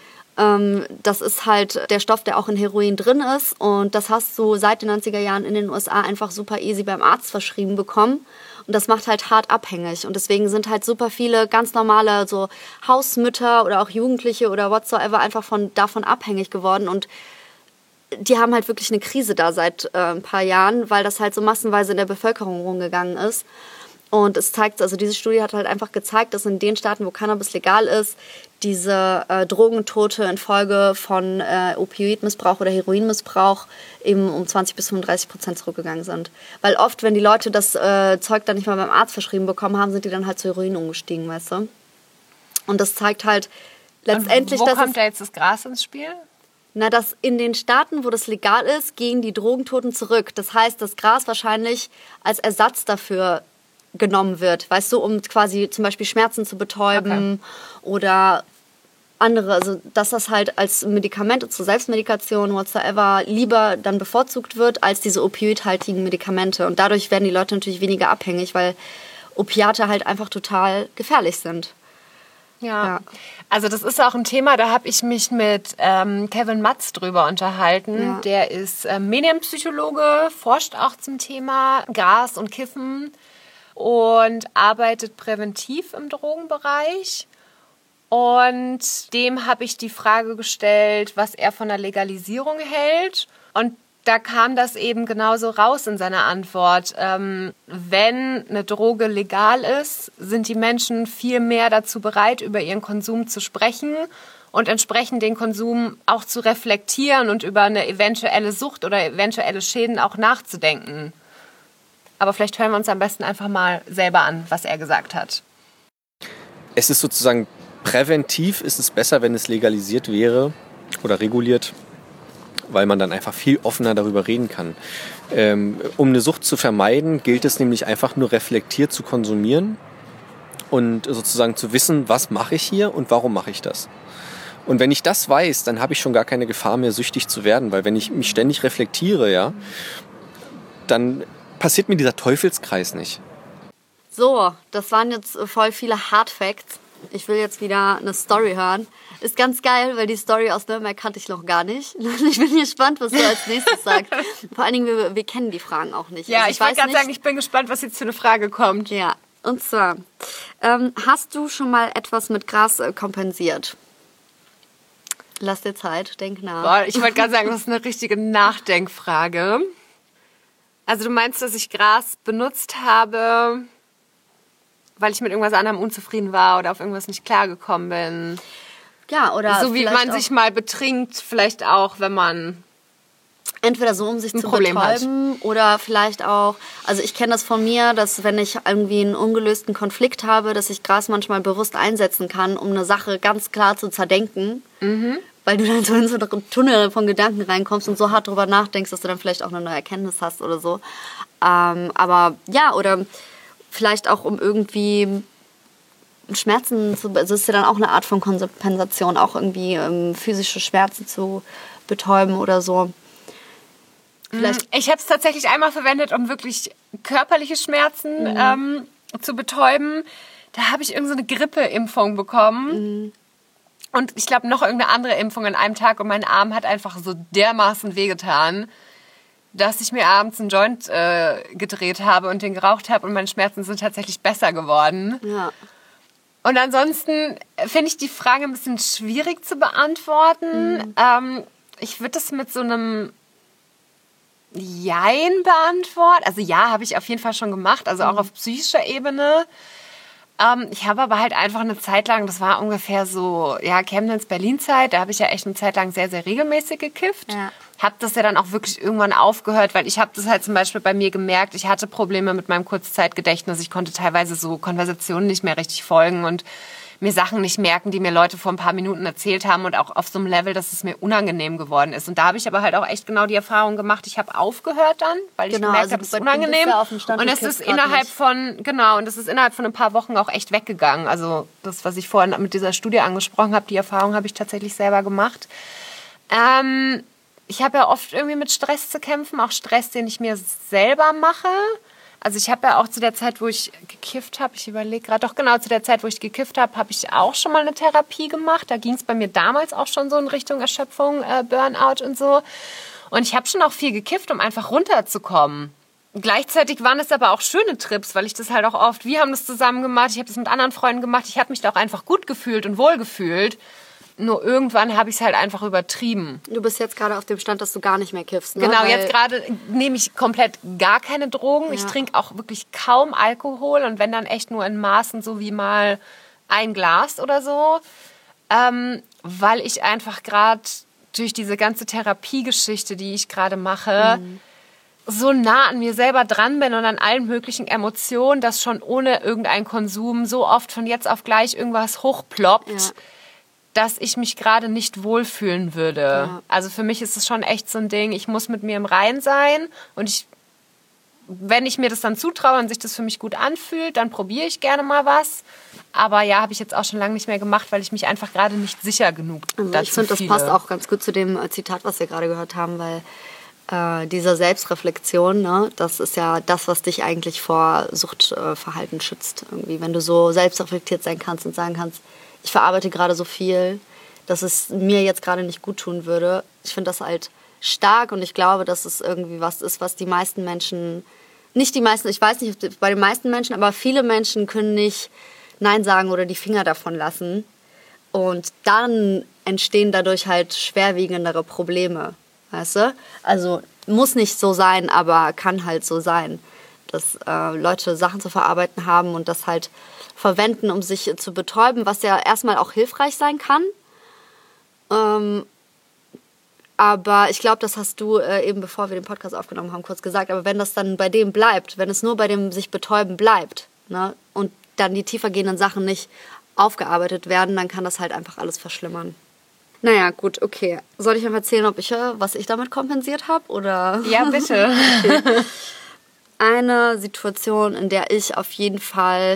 B: Ähm, das ist halt der Stoff, der auch in Heroin drin ist und das hast du seit den neunziger Jahren in den U S A einfach super easy beim Arzt verschrieben bekommen. Und das macht halt hart abhängig. Und deswegen sind halt super viele ganz normale so Hausmütter oder auch Jugendliche oder whatsoever einfach von, davon abhängig geworden. Und die haben halt wirklich eine Krise da seit äh, ein paar Jahren, weil das halt so massenweise in der Bevölkerung rumgegangen ist. Und es zeigt, also diese Studie hat halt einfach gezeigt, dass in den Staaten, wo Cannabis legal ist, diese äh, Drogentote infolge von äh, Opioidmissbrauch oder Heroinmissbrauch eben um zwanzig bis fünfunddreißig Prozent zurückgegangen sind. Weil oft, wenn die Leute das äh, Zeug dann nicht mal beim Arzt verschrieben bekommen haben, sind die dann halt zu Heroin umgestiegen, weißt du? Und das zeigt halt letztendlich,
A: Und wo
B: dass
A: kommt da jetzt das Gras ins Spiel?
B: Na, dass in den Staaten, wo das legal ist, gehen die Drogentoten zurück. Das heißt, das Gras wahrscheinlich als Ersatz dafür genommen wird, weißt du, um quasi zum Beispiel Schmerzen zu betäuben okay. oder andere, also dass das halt als Medikamente zur Selbstmedikation whatsoever lieber dann bevorzugt wird als diese opioidhaltigen Medikamente und dadurch werden die Leute natürlich weniger abhängig, weil Opiate halt einfach total gefährlich sind.
A: Ja. ja, also das ist auch ein Thema, da habe ich mich mit ähm, Kevin Matz drüber unterhalten. Ja. Der ist äh, Medienpsychologe, forscht auch zum Thema Gras und Kiffen und arbeitet präventiv im Drogenbereich. Und dem habe ich die Frage gestellt, was er von der Legalisierung hält. Und da kam das eben genauso raus in seiner Antwort. Ähm, wenn eine Droge legal ist, sind die Menschen viel mehr dazu bereit, über ihren Konsum zu sprechen und entsprechend den Konsum auch zu reflektieren und über eine eventuelle Sucht oder eventuelle Schäden auch nachzudenken. Aber vielleicht hören wir uns am besten einfach mal selber an, was er gesagt hat.
D: Es ist sozusagen präventiv, ist es besser, wenn es legalisiert wäre oder reguliert, weil man dann einfach viel offener darüber reden kann. Ähm, um eine Sucht zu vermeiden, gilt es nämlich einfach nur reflektiert zu konsumieren und sozusagen zu wissen, was mache ich hier und warum mache ich das. Und wenn ich das weiß, dann habe ich schon gar keine Gefahr mehr, süchtig zu werden, weil wenn ich mich ständig reflektiere, ja, dann passiert mir dieser Teufelskreis nicht.
B: So, das waren jetzt voll viele Hard Facts. Ich will jetzt wieder eine Story hören. Ist ganz geil, weil die Story aus Nürnberg kannte ich noch gar nicht. Ich bin gespannt, was du als nächstes sagst. Vor allen Dingen, wir, wir kennen die Fragen auch nicht.
A: Ja,
B: also
A: ich, ich wollte gerade sagen, ich bin gespannt, was jetzt für eine Frage kommt.
B: Ja, und zwar, ähm, hast du schon mal etwas mit Gras äh, kompensiert? Lass dir Zeit, denk nach.
A: Boah, ich wollte gerade sagen, das ist eine richtige Nachdenkfrage. Also du meinst, dass ich Gras benutzt habe, weil ich mit irgendwas anderem unzufrieden war oder auf irgendwas nicht klargekommen bin?
B: Ja, oder
A: so wie man sich mal betrinkt, vielleicht auch, wenn man
B: Entweder so, um sich
A: Ein
B: zu
A: Problem
B: betäuben
A: hat.
B: oder vielleicht auch, also ich kenne das von mir, dass wenn ich irgendwie einen ungelösten Konflikt habe, dass ich Gras manchmal bewusst einsetzen kann, um eine Sache ganz klar zu zerdenken, mhm. weil du dann so in so einen Tunnel von Gedanken reinkommst und so hart drüber nachdenkst, dass du dann vielleicht auch eine neue Erkenntnis hast oder so. Ähm, aber ja, oder vielleicht auch um irgendwie Schmerzen zu, also es ist ja dann auch eine Art von Kompensation, auch irgendwie ähm, physische Schmerzen zu betäuben oder so.
A: Vielleicht. Ich habe es tatsächlich einmal verwendet, um wirklich körperliche Schmerzen mhm. ähm, zu betäuben. Da habe ich irgendeine so Grippeimpfung bekommen. Mhm. Und ich glaube, noch irgendeine andere Impfung an einem Tag. Und mein Arm hat einfach so dermaßen wehgetan, dass ich mir abends einen Joint äh, gedreht habe und den geraucht habe. Und meine Schmerzen sind tatsächlich besser geworden.
B: Ja.
A: Und ansonsten finde ich die Frage ein bisschen schwierig zu beantworten. Mhm. Ähm, ich würde das mit so einem Jein beantworten. Also ja, habe ich auf jeden Fall schon gemacht, also auch auf psychischer Ebene. Ähm, ich habe aber halt einfach eine Zeit lang, das war ungefähr so, ja, Chemnitz-Berlin-Zeit, da habe ich ja echt eine Zeit lang sehr, sehr regelmäßig gekifft. Ja. Habe das ja dann auch wirklich irgendwann aufgehört, weil ich habe das halt zum Beispiel bei mir gemerkt, ich hatte Probleme mit meinem Kurzzeitgedächtnis. Ich konnte teilweise so Konversationen nicht mehr richtig folgen und mir Sachen nicht merken, die mir Leute vor ein paar Minuten erzählt haben und auch auf so einem Level, dass es mir unangenehm geworden ist. Und da habe ich aber halt auch echt genau die Erfahrung gemacht, ich habe aufgehört dann, weil ich genau, gemerkt also habe, es ist unangenehm. Ja und es ist innerhalb nicht. von, genau, und es ist innerhalb von ein paar Wochen auch echt weggegangen. Also das, was ich vorhin mit dieser Studie angesprochen habe, die Erfahrung habe ich tatsächlich selber gemacht. Ähm, ich habe ja oft irgendwie mit Stress zu kämpfen, auch Stress, den ich mir selber mache. Also ich habe ja auch zu der Zeit, wo ich gekifft habe, ich überlege gerade, doch genau zu der Zeit, wo ich gekifft habe, habe ich auch schon mal eine Therapie gemacht. Da ging es bei mir damals auch schon so in Richtung Erschöpfung, äh, Burnout und so. Und ich habe schon auch viel gekifft, um einfach runterzukommen. Gleichzeitig waren es aber auch schöne Trips, weil ich das halt auch oft, wir haben das zusammen gemacht, ich habe das mit anderen Freunden gemacht, ich habe mich da auch einfach gut gefühlt und wohl gefühlt. Nur irgendwann habe ich es halt einfach übertrieben.
B: Du bist jetzt gerade auf dem Stand, dass du gar nicht mehr kiffst, ne?
A: Genau,
B: Weil
A: jetzt gerade nehme ich komplett gar keine Drogen. Ja. Ich trinke auch wirklich kaum Alkohol und wenn dann echt nur in Maßen, so wie mal ein Glas oder so. Ähm, weil ich einfach gerade durch diese ganze Therapiegeschichte, die ich gerade mache, mhm. so nah an mir selber dran bin und an allen möglichen Emotionen, dass schon ohne irgendeinen Konsum so oft von jetzt auf gleich irgendwas hochploppt. Ja. Dass ich mich gerade nicht wohlfühlen würde. Ja. Also für mich ist es schon echt so ein Ding, ich muss mit mir im Reinen sein und ich, wenn ich mir das dann zutraue und sich das für mich gut anfühlt, dann probiere ich gerne mal was. Aber ja, habe ich jetzt auch schon lange nicht mehr gemacht, weil ich mich einfach gerade nicht sicher genug
B: also
A: dazu
B: Ich finde, das passt auch ganz gut zu dem Zitat, was wir gerade gehört haben, weil äh, diese Selbstreflexion, ne, das ist ja das, was dich eigentlich vor Suchtverhalten äh, schützt. Irgendwie, wenn du so selbstreflektiert sein kannst und sagen kannst, ich verarbeite gerade so viel, dass es mir jetzt gerade nicht gut tun würde. Ich finde das halt stark und ich glaube, dass es irgendwie was ist, was die meisten Menschen, nicht die meisten, ich weiß nicht bei den meisten Menschen, aber viele Menschen können nicht Nein sagen oder die Finger davon lassen. Und dann entstehen dadurch halt schwerwiegendere Probleme, weißt du? Also muss nicht so sein, aber kann halt so sein, dass äh, Leute Sachen zu verarbeiten haben und das halt verwenden, um sich zu betäuben, was ja erstmal auch hilfreich sein kann. Ähm, aber ich glaube, das hast du äh, eben, bevor wir den Podcast aufgenommen haben, kurz gesagt, aber wenn das dann bei dem bleibt, wenn es nur bei dem sich betäuben bleibt, ne, und dann die tiefergehenden Sachen nicht aufgearbeitet werden, dann kann das halt einfach alles verschlimmern. Naja, gut, okay. Soll ich noch erzählen, ob ich, was ich damit kompensiert habe? Oder?
A: Ja, bitte.
B: Okay. Eine Situation, in der ich auf jeden Fall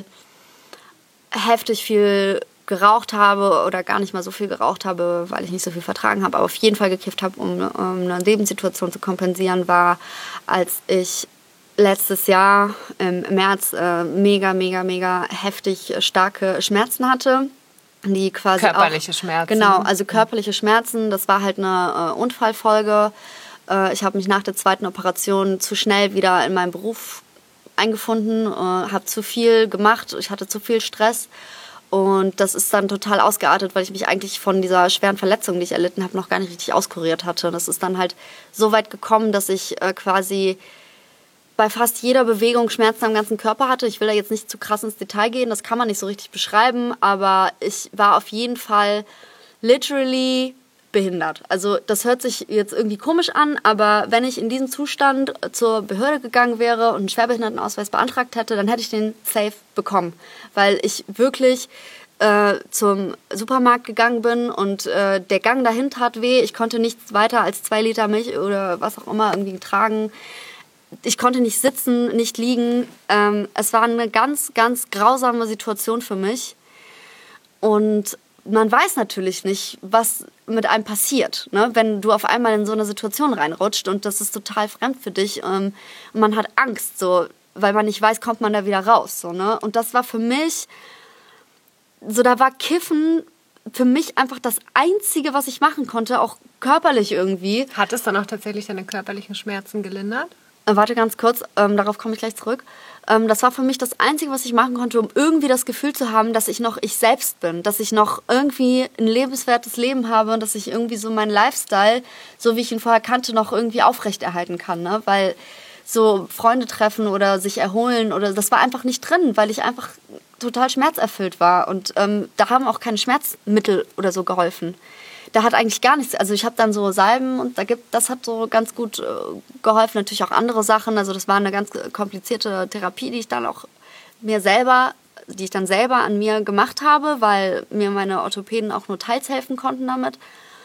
B: heftig viel geraucht habe oder gar nicht mal so viel geraucht habe, weil ich nicht so viel vertragen habe, aber auf jeden Fall gekifft habe, um, um eine Lebenssituation zu kompensieren, war, als ich letztes Jahr im März äh, mega, mega, mega heftig starke Schmerzen hatte. Die quasi
A: körperliche
B: auch,
A: Schmerzen.
B: Genau, also körperliche Schmerzen. Das war halt eine äh, Unfallfolge. Äh, ich habe mich nach der zweiten Operation zu schnell wieder in meinem Beruf eingefunden, äh, habe zu viel gemacht, ich hatte zu viel Stress und das ist dann total ausgeartet, weil ich mich eigentlich von dieser schweren Verletzung, die ich erlitten habe, noch gar nicht richtig auskuriert hatte. Das ist dann halt so weit gekommen, dass ich äh, quasi bei fast jeder Bewegung Schmerzen am ganzen Körper hatte. Ich will da jetzt nicht zu krass ins Detail gehen, das kann man nicht so richtig beschreiben, aber ich war auf jeden Fall literally behindert. Also das hört sich jetzt irgendwie komisch an, aber wenn ich in diesem Zustand zur Behörde gegangen wäre und einen Schwerbehindertenausweis beantragt hätte, dann hätte ich den safe bekommen. Weil ich wirklich äh, zum Supermarkt gegangen bin und äh, der Gang dahin tat weh. Ich konnte nichts weiter als zwei Liter Milch oder was auch immer irgendwie tragen. Ich konnte nicht sitzen, nicht liegen. Ähm, es war eine ganz, ganz grausame Situation für mich. Und man weiß natürlich nicht, was mit einem passiert, ne? Wenn du auf einmal in so eine Situation reinrutscht und das ist total fremd für dich ähm, und man hat Angst, so, weil man nicht weiß, kommt man da wieder raus. So, ne? Und das war für mich, so da war Kiffen für mich einfach das Einzige, was ich machen konnte, auch körperlich irgendwie.
A: Hat es dann auch tatsächlich deine körperlichen Schmerzen gelindert?
B: Äh, warte ganz kurz, ähm, darauf komme ich gleich zurück. Ähm, das war für mich das Einzige, was ich machen konnte, um irgendwie das Gefühl zu haben, dass ich noch ich selbst bin, dass ich noch irgendwie ein lebenswertes Leben habe und dass ich irgendwie so meinen Lifestyle, so wie ich ihn vorher kannte, noch irgendwie aufrechterhalten kann. Ne? Weil so Freunde treffen oder sich erholen, oder das war einfach nicht drin, weil ich einfach total schmerzerfüllt war. Und ähm, da haben auch keine Schmerzmittel oder so geholfen. Da hat eigentlich gar nichts, also ich habe dann so Salben und da gibt, das hat so ganz gut äh, geholfen, natürlich auch andere Sachen, also das war eine ganz komplizierte Therapie, die ich dann auch mir selber, die ich dann selber an mir gemacht habe, weil mir meine Orthopäden auch nur teils helfen konnten damit.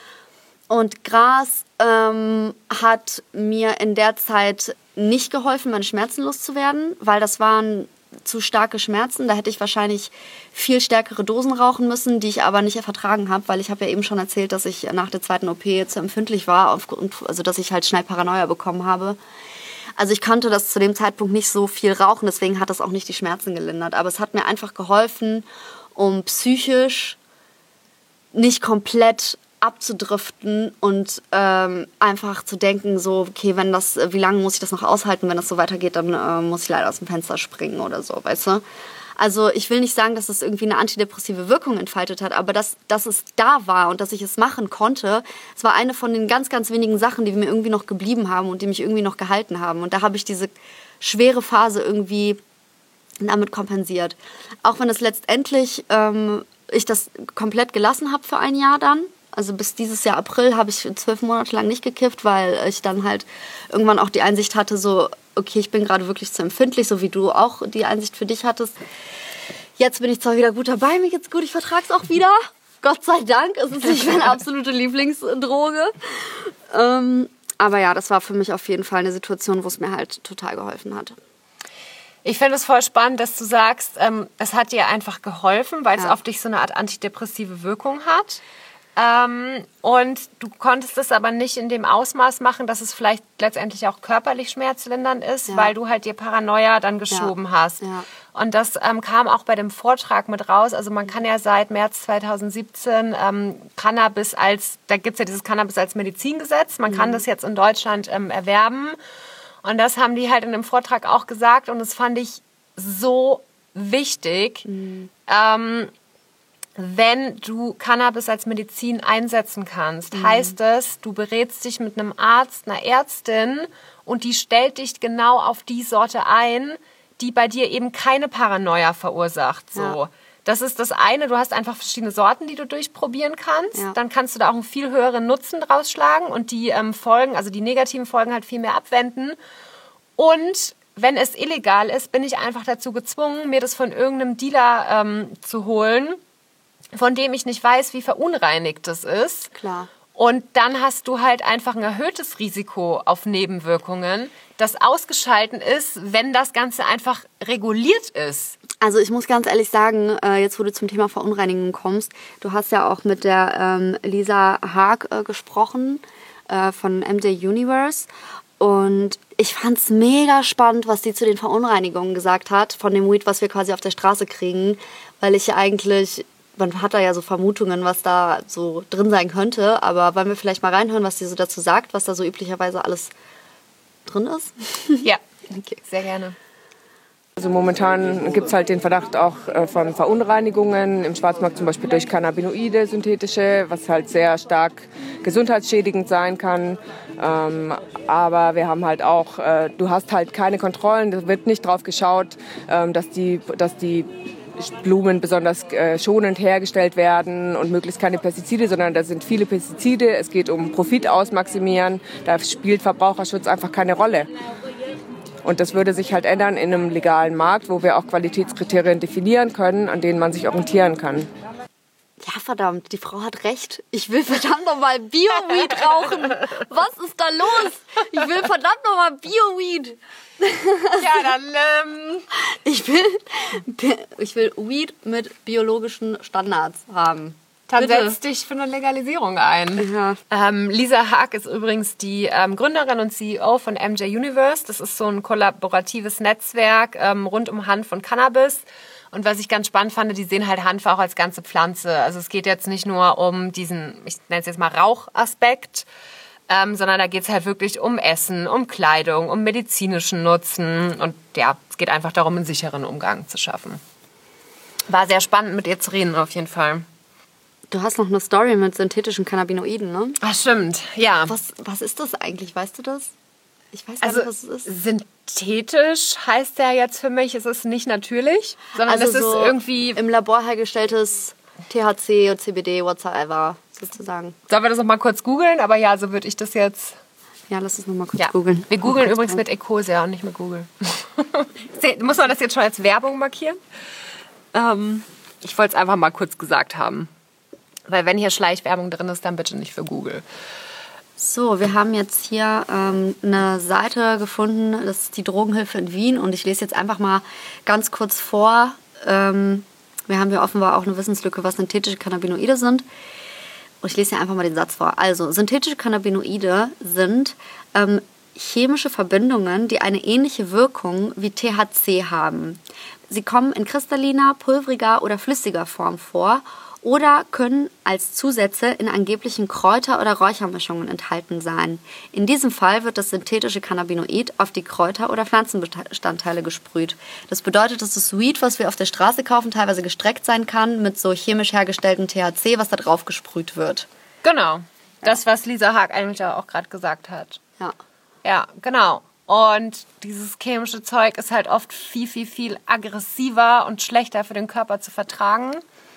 B: Und Gras ähm, hat mir in der Zeit nicht geholfen, meine Schmerzen loszuwerden, weil das waren zu starke Schmerzen. Da hätte ich wahrscheinlich viel stärkere Dosen rauchen müssen, die ich aber nicht vertragen habe, weil ich habe ja eben schon erzählt, dass ich nach der zweiten O P zu empfindlich war, und also dass ich halt schnell Paranoia bekommen habe. Also ich konnte das zu dem Zeitpunkt nicht so viel rauchen, deswegen hat das auch nicht die Schmerzen gelindert. Aber es hat mir einfach geholfen, um psychisch nicht komplett abzudriften und ähm, einfach zu denken, so, okay, wenn das, wie lange muss ich das noch aushalten, wenn das so weitergeht, dann äh, muss ich leider aus dem Fenster springen oder so, weißt du? Also ich will nicht sagen, dass es irgendwie eine antidepressive Wirkung entfaltet hat, aber dass, dass es da war und dass ich es machen konnte, es war eine von den ganz, ganz wenigen Sachen, die mir irgendwie noch geblieben haben und die mich irgendwie noch gehalten haben. Und da habe ich diese schwere Phase irgendwie damit kompensiert. Auch wenn es letztendlich ähm, ich das komplett gelassen habe für ein Jahr dann. Also bis dieses Jahr April habe ich zwölf Monate lang nicht gekifft, weil ich dann halt irgendwann auch die Einsicht hatte, so, okay, ich bin gerade wirklich zu empfindlich, so wie du auch die Einsicht für dich hattest. Jetzt bin ich zwar wieder gut dabei, mir geht's gut, ich vertrage es auch wieder. Gott sei Dank, es ist nicht meine absolute Lieblingsdroge. Ähm, aber ja, das war für mich auf jeden Fall eine Situation, wo es mir halt total geholfen hat.
A: Ich finde es voll spannend, dass du sagst, ähm, es hat dir einfach geholfen, weil es
B: Ja.
A: auf dich so eine Art antidepressive Wirkung hat. Ähm, und du konntest es aber nicht in dem Ausmaß machen, dass es vielleicht letztendlich auch körperlich schmerzlindernd ist,
B: Ja.
A: weil du halt dir Paranoia dann geschoben
B: Ja.
A: hast.
B: Ja.
A: Und das ähm, kam auch bei dem Vortrag mit raus. Also man kann ja seit März zweitausendsiebzehn ähm, Cannabis als, da gibt es ja dieses Cannabis als Medizingesetz, man mhm. kann das jetzt in Deutschland ähm, erwerben. Und das haben die halt in dem Vortrag auch gesagt und das fand ich so wichtig. Mhm. Ähm, Wenn du Cannabis als Medizin einsetzen kannst, mhm. heißt es, du berätst dich mit einem Arzt, einer Ärztin und die stellt dich genau auf die Sorte ein, die bei dir eben keine Paranoia verursacht. So.
B: Ja.
A: Das ist das eine, du hast einfach verschiedene Sorten, die du durchprobieren kannst.
B: Ja.
A: Dann kannst du da auch einen viel höheren Nutzen draus schlagen und die ähm, Folgen, also die negativen Folgen halt viel mehr abwenden. Und wenn es illegal ist, bin ich einfach dazu gezwungen, mir das von irgendeinem Dealer ähm, zu holen, von dem ich nicht weiß, wie verunreinigt das ist.
B: Klar.
A: Und dann hast du halt einfach ein erhöhtes Risiko auf Nebenwirkungen, das ausgeschalten ist, wenn das Ganze einfach reguliert ist.
B: Also ich muss ganz ehrlich sagen, jetzt wo du zum Thema Verunreinigung kommst, du hast ja auch mit der ähm, Lisa Haag äh, gesprochen äh, von M J Universe und ich fand's mega spannend, was die zu den Verunreinigungen gesagt hat, von dem Weed, was wir quasi auf der Straße kriegen, weil ich ja eigentlich... Man hat da ja so Vermutungen, was da so drin sein könnte. Aber wollen wir vielleicht mal reinhören, was sie so dazu sagt, was da so üblicherweise alles drin ist?
A: Ja,
B: okay.
A: Sehr gerne.
E: Also momentan gibt es halt den Verdacht auch von Verunreinigungen im Schwarzmarkt, zum Beispiel durch Cannabinoide, synthetische, was halt sehr stark gesundheitsschädigend sein kann. Ähm, aber wir haben halt auch, äh, du hast halt keine Kontrollen, da wird nicht drauf geschaut, ähm, dass die, dass die Blumen besonders äh, schonend hergestellt werden und möglichst keine Pestizide, sondern da sind viele Pestizide. Es geht um Profit ausmaximieren. Da spielt Verbraucherschutz einfach keine Rolle. Und das würde sich halt ändern in einem legalen Markt, wo wir auch Qualitätskriterien definieren können, an denen man sich orientieren kann.
B: Ja, verdammt, die Frau hat recht. Ich will verdammt nochmal Bio-Weed rauchen. Was ist da los? Ich will verdammt nochmal Bio-Weed.
A: Ja, dann, ähm...
B: Ich will, ich will Weed mit biologischen Standards haben.
A: Dann
B: Bitte.
A: setz dich für eine Legalisierung ein.
B: Ja.
A: Ähm, Lisa Haag ist übrigens die ähm, Gründerin und C E O von M J Universe. Das ist so ein kollaboratives Netzwerk ähm, rund um Hanf und Cannabis. Und was ich ganz spannend fand, die sehen halt Hanf auch als ganze Pflanze. Also es geht jetzt nicht nur um diesen, ich nenne es jetzt mal Rauchaspekt, ähm, sondern da geht es halt wirklich um Essen, um Kleidung, um medizinischen Nutzen. Und ja, es geht einfach darum, einen sicheren Umgang zu schaffen. War sehr spannend, mit ihr zu reden auf jeden Fall.
B: Du hast noch eine Story mit synthetischen Cannabinoiden, ne?
A: Ach, stimmt, ja.
B: Was, was ist das eigentlich? Weißt du das? Ich weiß
A: Also
B: gar nicht, was es ist.
A: synthetisch heißt ja jetzt für mich, es ist nicht natürlich, sondern
B: Also
A: es
B: so
A: ist irgendwie...
B: im Labor hergestelltes T H C und C B D, whatsoever, sozusagen.
A: Sollen wir das noch mal kurz googeln? Aber ja, so würde ich das jetzt...
B: Ja, lass uns noch mal kurz
A: Ja.
B: googeln.
A: Wir googeln
B: Mal kurz
A: übrigens
B: mal.
A: mit Ecosia und nicht mit Google. Muss man das jetzt schon als Werbung markieren? Ähm, ich wollte es einfach mal kurz gesagt haben. Weil wenn hier Schleichwerbung drin ist, dann bitte nicht für Google.
B: So, wir haben jetzt hier ähm, eine Seite gefunden, das ist die Drogenhilfe in Wien und ich lese jetzt einfach mal ganz kurz vor. Ähm, wir haben hier offenbar auch eine Wissenslücke, was synthetische Cannabinoide sind. Und ich lese hier einfach mal den Satz vor. Also, synthetische Cannabinoide sind ähm, chemische Verbindungen, die eine ähnliche Wirkung wie T H C haben. Sie kommen in kristalliner, pulveriger oder flüssiger Form vor oder können als Zusätze in angeblichen Kräuter- oder Räuchermischungen enthalten sein. In diesem Fall wird das synthetische Cannabinoid auf die Kräuter- oder Pflanzenbestandteile gesprüht. Das bedeutet, dass das Weed, was wir auf der Straße kaufen, teilweise gestreckt sein kann mit so chemisch hergestelltem T H C, was da drauf gesprüht wird.
A: Genau. Das, was Lisa Haag eigentlich auch gerade gesagt hat.
B: Ja.
A: Ja, genau. Und dieses chemische Zeug ist halt oft viel, viel, viel aggressiver und schlechter für den Körper zu vertragen.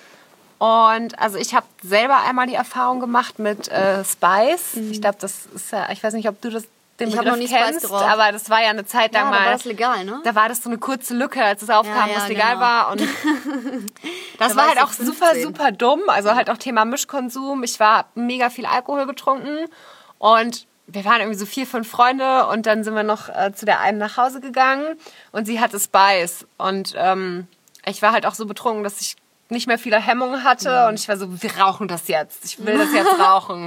A: Und also ich habe selber einmal die Erfahrung gemacht mit äh, Spice. Mhm. Ich glaube, das ist ja, ich weiß nicht, ob du das den
B: ich
A: Begriff
B: noch nie
A: kennst,
B: Spice geraucht.
A: aber das war ja eine Zeit lang
B: Ja,
A: mal.
B: da war das legal, ne?
A: Da war das so eine kurze Lücke, als es aufkam,
B: Ja, ja,
A: was legal
B: genau.
A: war. Und das
B: Da
A: war
B: war
A: halt
B: ich
A: auch
B: so
A: super,
B: fünfzehn.
A: super dumm. Also halt auch Thema Mischkonsum. Ich war mega viel Alkohol getrunken und wir waren irgendwie so vier, fünf Freunde und dann sind wir noch äh, zu der einen nach Hause gegangen und sie hatte Spice und ähm, ich war halt auch so betrunken, dass ich nicht mehr viele Hemmungen hatte mhm. und ich war so, wir rauchen das jetzt, ich will das jetzt rauchen.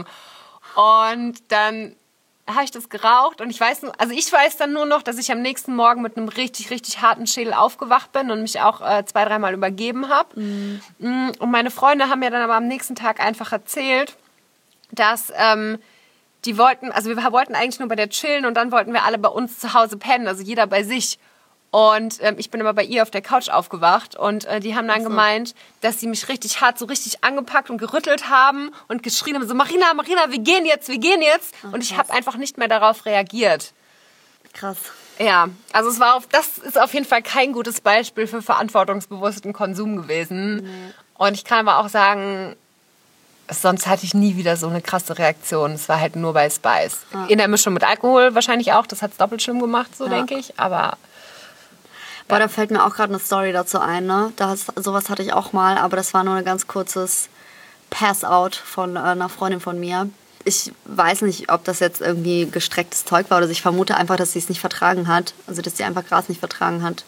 A: Und dann habe ich das geraucht und ich weiß nur, also ich weiß dann nur noch, dass ich am nächsten Morgen mit einem richtig, richtig harten Schädel aufgewacht bin und mich auch äh, zwei, dreimal übergeben habe. Mhm. Und meine Freunde haben mir dann aber am nächsten Tag einfach erzählt, dass ähm, die wollten, also wir wollten eigentlich nur bei der chillen und dann wollten wir alle bei uns zu Hause pennen, also jeder bei sich. Und ähm, ich bin immer bei ihr auf der Couch aufgewacht und äh, die haben dann so. gemeint, dass sie mich richtig hart, so richtig angepackt und gerüttelt haben und geschrien haben, so Marina, Marina, wir gehen jetzt, wir gehen jetzt. Oh, und ich habe einfach nicht mehr darauf reagiert.
B: Krass.
A: Ja, also es war auf, das ist auf jeden Fall kein gutes Beispiel für verantwortungsbewussten Konsum gewesen. Nee. Und ich kann aber auch sagen, sonst hatte ich nie wieder so eine krasse Reaktion. Es war halt nur bei Spice. Ja. In der Mischung mit Alkohol wahrscheinlich auch. Das hat es doppelt schlimm gemacht, so ja. denke ich. Aber
B: boah, da fällt mir auch gerade eine Story dazu ein. Ne? Das, sowas hatte ich auch mal, aber das war nur ein ganz kurzes Pass-out von äh, einer Freundin von mir. Ich weiß nicht, ob das jetzt irgendwie gestrecktes Zeug war oder so. Ich vermute einfach, dass sie es nicht vertragen hat. Also, dass sie einfach Gras nicht vertragen hat.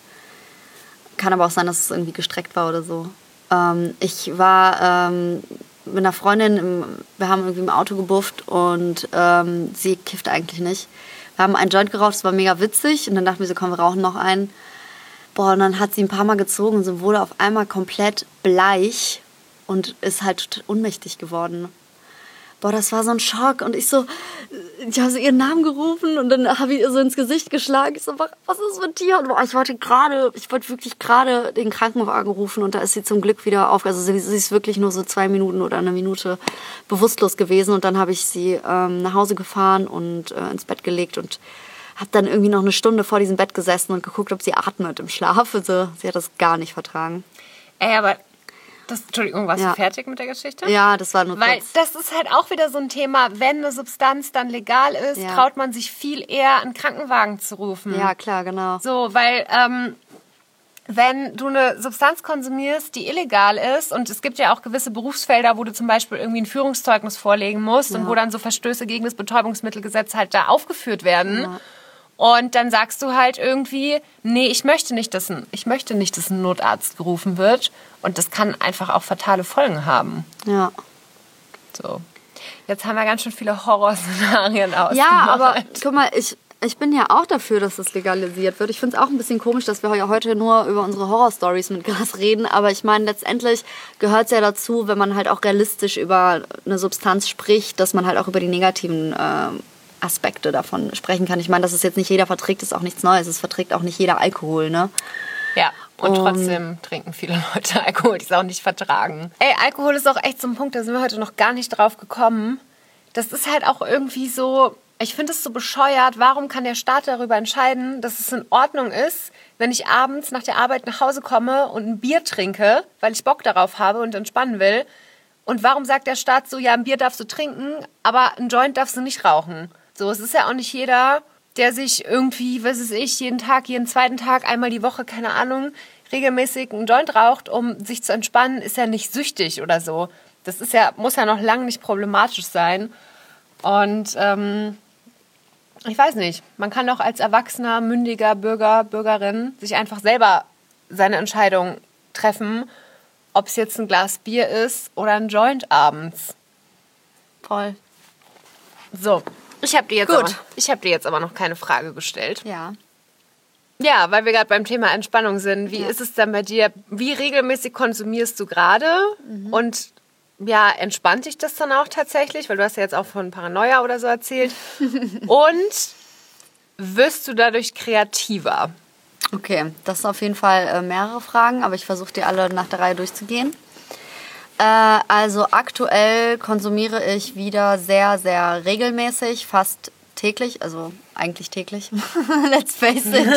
B: Kann aber auch sein, dass es irgendwie gestreckt war oder so. Ähm, ich war ähm, mit einer Freundin, im, wir haben irgendwie im Auto gebufft und ähm, sie kifft eigentlich nicht. Wir haben einen Joint geraucht, das war mega witzig und dann dachten wir so, komm, wir rauchen noch einen. Boah, und dann hat sie ein paar Mal gezogen und sie wurde auf einmal komplett bleich und ist halt ohnmächtig geworden. Boah, das war so ein Schock und ich so, ich habe so ihren Namen gerufen und dann habe ich ihr so ins Gesicht geschlagen. Ich so, was ist mit dir? Und boah, ich wollte gerade, ich wollte wirklich gerade den Krankenwagen rufen und da ist sie zum Glück wieder auf. Also sie, sie ist wirklich nur so zwei Minuten oder eine Minute bewusstlos gewesen und dann habe ich sie ähm, nach Hause gefahren und äh, ins Bett gelegt und habe dann irgendwie noch eine Stunde vor diesem Bett gesessen und geguckt, ob sie atmet im Schlaf. Also sie hat das gar nicht vertragen.
A: Ey, aber das, Entschuldigung, warst
B: Ja.
A: du fertig mit der Geschichte?
B: Ja, das war nur
A: Weil
B: kurz.
A: das ist halt auch wieder so ein Thema, wenn eine Substanz dann legal ist,
B: Ja.
A: traut man sich viel eher, einen Krankenwagen zu rufen.
B: Ja, klar, genau.
A: So, weil ähm, wenn du eine Substanz konsumierst, die illegal ist, und es gibt ja auch gewisse Berufsfelder, wo du zum Beispiel irgendwie ein Führungszeugnis vorlegen musst und wo dann so Verstöße gegen das Betäubungsmittelgesetz halt da aufgeführt werden.
B: Ja.
A: Und dann sagst du halt irgendwie, nee, ich möchte nicht, dass ein, ich möchte nicht, dass ein Notarzt gerufen wird. Und das kann einfach auch fatale Folgen haben.
B: Ja.
A: So. Jetzt haben wir ganz schön viele Horrorszenarien ausgemacht.
B: Ja, aber guck mal, ich, ich bin ja auch dafür, dass das legalisiert wird. Ich finde es auch ein bisschen komisch, dass wir ja heute nur über unsere Horrorstories mit Gras reden. Aber ich meine, letztendlich gehört es ja dazu, wenn man halt auch realistisch über eine Substanz spricht, dass man halt auch über die negativen äh, Aspekte davon sprechen kann. Ich meine, dass es jetzt nicht jeder verträgt, ist auch nichts Neues. Es verträgt auch nicht jeder Alkohol, ne?
A: Ja, und
B: Um,
A: trotzdem trinken viele Leute Alkohol, die es auch nicht vertragen. Ey, Alkohol ist auch echt so ein Punkt, da sind wir heute noch gar nicht drauf gekommen. Das ist halt auch irgendwie so, ich finde es so bescheuert, warum kann der Staat darüber entscheiden, dass es in Ordnung ist, wenn ich abends nach der Arbeit nach Hause komme und ein Bier trinke, weil ich Bock darauf habe und entspannen will. Und warum sagt der Staat so, ja, ein Bier darfst du trinken, aber ein Joint darfst du nicht rauchen? So, es ist ja auch nicht jeder, der sich irgendwie, was weiß ich, jeden Tag, jeden zweiten Tag, einmal die Woche, keine Ahnung, regelmäßig einen Joint raucht, um sich zu entspannen, ist ja nicht süchtig oder so. Das ist ja, muss ja noch lange nicht problematisch sein. Und ähm, ich weiß nicht, man kann doch als erwachsener, mündiger Bürger, Bürgerin sich einfach selber seine Entscheidung treffen, ob es jetzt ein Glas Bier ist oder ein Joint abends.
B: Voll.
A: So, ich habe dir, jetzt
B: Gut.
A: aber- ich hab dir jetzt aber noch keine Frage gestellt.
B: Ja.
A: Ja, weil wir gerade beim Thema Entspannung sind. Wie
B: Ja.
A: ist es denn bei dir? Wie regelmäßig konsumierst du gerade? Und ja, entspannt dich das dann auch tatsächlich? Weil du hast ja jetzt auch von Paranoia oder so erzählt. Und wirst du dadurch kreativer?
B: Okay, das sind auf jeden Fall äh, mehrere Fragen, aber ich versuche die alle nach der Reihe durchzugehen. Äh, also aktuell konsumiere ich wieder sehr, sehr regelmäßig, fast täglich, also eigentlich täglich. Let's face it.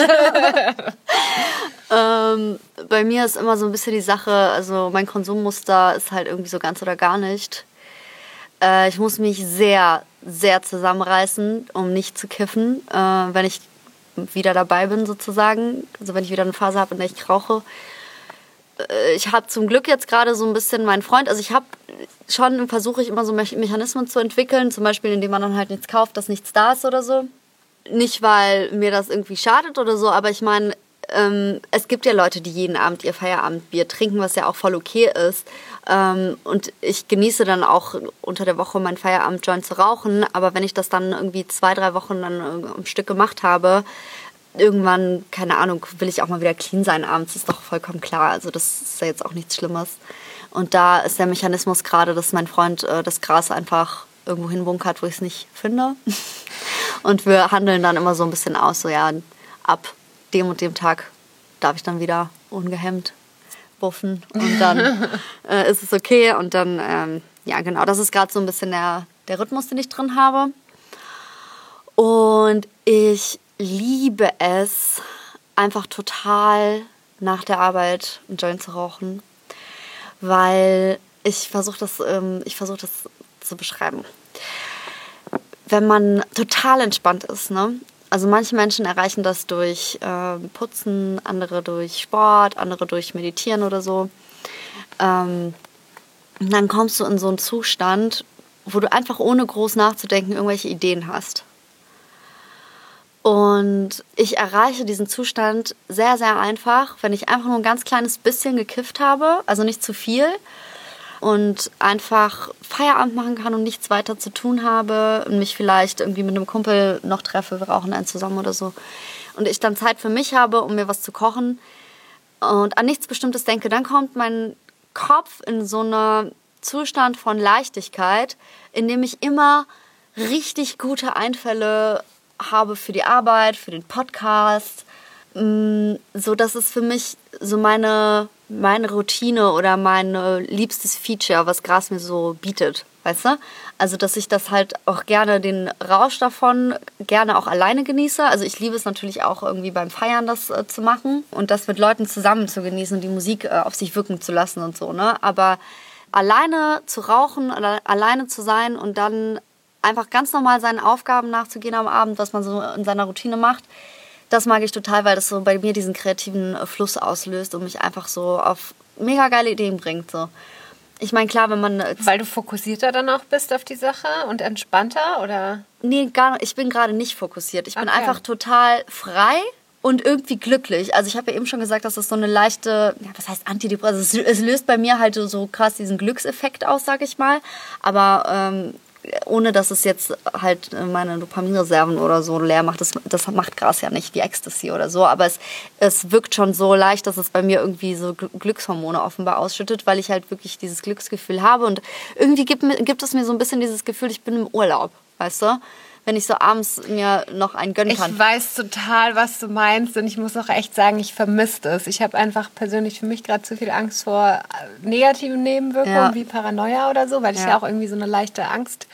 B: ähm, bei mir ist immer so ein bisschen die Sache, also mein Konsummuster ist halt irgendwie so ganz oder gar nicht. Äh, ich muss mich sehr, sehr zusammenreißen, um nicht zu kiffen, äh, wenn ich wieder dabei bin sozusagen. Also wenn ich wieder eine Phase habe, in der ich rauche. Äh, ich habe zum Glück jetzt gerade so ein bisschen meinen Freund, also ich habe schon, versuche ich immer so Me- Mechanismen zu entwickeln, zum Beispiel indem man dann halt nichts kauft, dass nichts da ist oder so. Nicht, weil mir das irgendwie schadet oder so, aber ich meine, ähm, es gibt ja Leute, die jeden Abend ihr Feierabendbier trinken, was ja auch voll okay ist. Ähm, und ich genieße dann auch unter der Woche meinen Feierabendjoint zu rauchen, aber wenn ich das dann irgendwie zwei, drei Wochen dann am Stück gemacht habe, irgendwann, keine Ahnung, will ich auch mal wieder clean sein abends, ist doch vollkommen klar. Also das ist ja jetzt auch nichts Schlimmes. Und da ist der Mechanismus gerade, dass mein Freund äh, das Gras einfach irgendwo hinbunkert, wo ich es nicht finde. Und wir handeln dann immer so ein bisschen aus, so ja, ab dem und dem Tag darf ich dann wieder ungehemmt buffen und dann äh, ist es okay. Und dann, ähm, ja genau, das ist gerade so ein bisschen der, der Rhythmus, den ich drin habe. Und ich liebe es, einfach total nach der Arbeit einen Joint zu rauchen, weil ich versuche das, ähm, ich versuche das zu beschreiben. Wenn man total entspannt ist, ne? Also manche Menschen erreichen das durch ähm, Putzen, andere durch Sport, andere durch Meditieren oder so. Ähm, und dann kommst du in so einen Zustand, wo du einfach ohne groß nachzudenken irgendwelche Ideen hast. Und ich erreiche diesen Zustand sehr, sehr einfach, wenn ich einfach nur ein ganz kleines bisschen gekifft habe, also nicht zu viel, und einfach Feierabend machen kann und nichts weiter zu tun habe und mich vielleicht irgendwie mit einem Kumpel noch treffe, wir rauchen einen zusammen oder so. Und ich dann Zeit für mich habe, um mir was zu kochen und an nichts Bestimmtes denke, dann kommt mein Kopf in so einen Zustand von Leichtigkeit, in dem ich immer richtig gute Einfälle habe für die Arbeit, für den Podcast. So, das ist für mich so meine, meine Routine oder mein liebstes Feature, was Gras mir so bietet. weißt du? Also, dass ich das halt auch gerne, den Rausch davon, gerne auch alleine genieße. Also, ich liebe es natürlich auch irgendwie beim Feiern das äh, zu machen und das mit Leuten zusammen zu genießen und die Musik äh, auf sich wirken zu lassen und so, ne? Aber alleine zu rauchen, alle, alleine zu sein und dann einfach ganz normal seinen Aufgaben nachzugehen am Abend, was man so in seiner Routine macht, das mag ich total, weil das so bei mir diesen kreativen Fluss auslöst und mich einfach so auf mega geile Ideen bringt. So. Ich meine, klar, wenn man...
A: Weil du fokussierter dann auch bist auf die Sache und entspannter, oder?
B: Nee, gar nicht. Ich bin gerade nicht fokussiert. Ich bin okay. einfach total frei und irgendwie glücklich. Also ich habe ja eben schon gesagt, dass das so eine leichte, ja, was heißt Antidepressiva? Also es, es löst bei mir halt so krass diesen Glückseffekt aus, sag ich mal. Aber... Ähm, ohne dass es jetzt halt meine Dopaminreserven oder so leer macht. Das, das macht Gras ja nicht, wie Ecstasy oder so. Aber es, es wirkt schon so leicht, dass es bei mir irgendwie so Glückshormone offenbar ausschüttet, weil ich halt wirklich dieses Glücksgefühl habe. Und irgendwie gibt, gibt es mir so ein bisschen dieses Gefühl, ich bin im Urlaub, weißt du? Wenn ich so abends mir noch einen gönnen kann.
A: Ich weiß total, was du meinst und ich muss auch echt sagen, ich vermisse es. Ich habe einfach persönlich für mich gerade zu viel Angst vor negativen Nebenwirkungen ja. wie Paranoia oder so, weil ich ja. ja auch irgendwie so eine leichte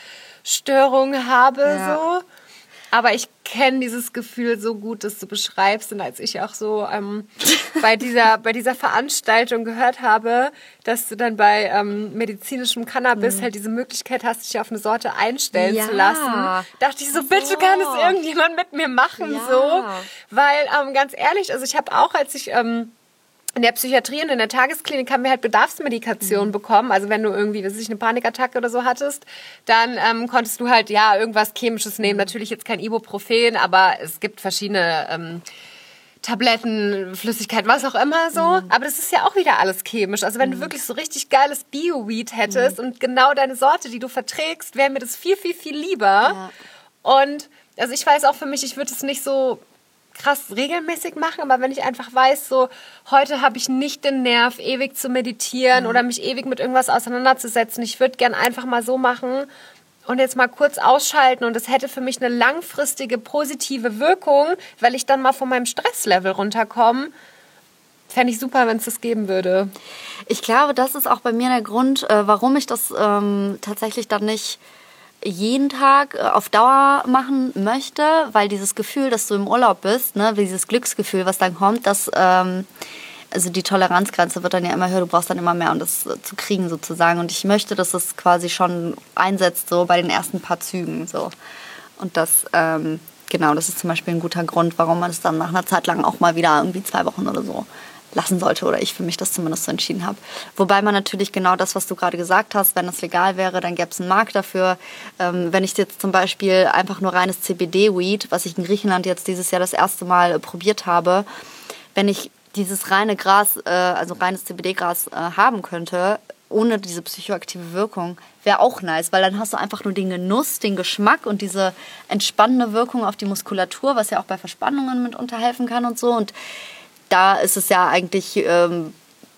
A: Angststörung habe. Ja. So. Aber ich kenne dieses Gefühl so gut, das du beschreibst. Und als ich auch so ähm, bei, dieser, bei dieser Veranstaltung gehört habe, dass du dann bei ähm, medizinischem Cannabis mhm. halt diese Möglichkeit hast, dich auf eine Sorte einstellen ja. zu lassen, dachte ich so, so, bitte kann es irgendjemand mit mir machen. Ja. So. Weil, ähm, ganz ehrlich, also ich habe auch, als ich... Ähm, in der Psychiatrie und in der Tagesklinik haben wir halt Bedarfsmedikation mhm. bekommen. Also wenn du irgendwie, was weiß ich, eine Panikattacke oder so hattest, dann ähm, konntest du halt, ja, irgendwas Chemisches nehmen. Natürlich jetzt kein Ibuprofen, aber es gibt verschiedene ähm, Tabletten, Flüssigkeiten, was auch immer so. Mhm. Aber das ist ja auch wieder alles chemisch. Also wenn mhm. du wirklich so richtig geiles Bio-Weed hättest mhm. und genau deine Sorte, die du verträgst, wäre mir das viel, viel, viel lieber. Ja. Und also ich weiß auch für mich, ich würde es nicht so... krass regelmäßig machen, aber wenn ich einfach weiß, so heute habe ich nicht den Nerv, ewig zu meditieren mhm. oder mich ewig mit irgendwas auseinanderzusetzen. Ich würde gern einfach mal so machen und jetzt mal kurz ausschalten und das hätte für mich eine langfristige positive Wirkung, weil ich dann mal von meinem Stresslevel runterkomme. Fände ich super, wenn es das geben würde.
B: Ich glaube, das ist auch bei mir der Grund, warum ich das ähm, tatsächlich dann nicht jeden Tag auf Dauer machen möchte, weil dieses Gefühl, dass du im Urlaub bist, ne, dieses Glücksgefühl, was dann kommt, das, ähm, also die Toleranzgrenze wird dann ja immer höher, du brauchst dann immer mehr, um das zu kriegen sozusagen. Und ich möchte, dass das quasi schon einsetzt, so bei den ersten paar Zügen. So. Und das, ähm, genau, das ist zum Beispiel ein guter Grund, warum man es dann nach einer Zeit lang auch mal wieder irgendwie zwei Wochen oder so lassen sollte oder ich für mich das zumindest so entschieden habe. Wobei man natürlich genau das, was du gerade gesagt hast, wenn das legal wäre, dann gäbe es einen Markt dafür. Ähm, wenn ich jetzt zum Beispiel einfach nur reines C B D-Weed, was ich in Griechenland jetzt dieses Jahr das erste Mal äh, probiert habe, wenn ich dieses reine Gras, äh, also reines C B D-Gras äh, haben könnte, ohne diese psychoaktive Wirkung, wäre auch nice, weil dann hast du einfach nur den Genuss, den Geschmack und diese entspannende Wirkung auf die Muskulatur, was ja auch bei Verspannungen mitunter helfen kann und so. Und da ist es ja eigentlich ähm,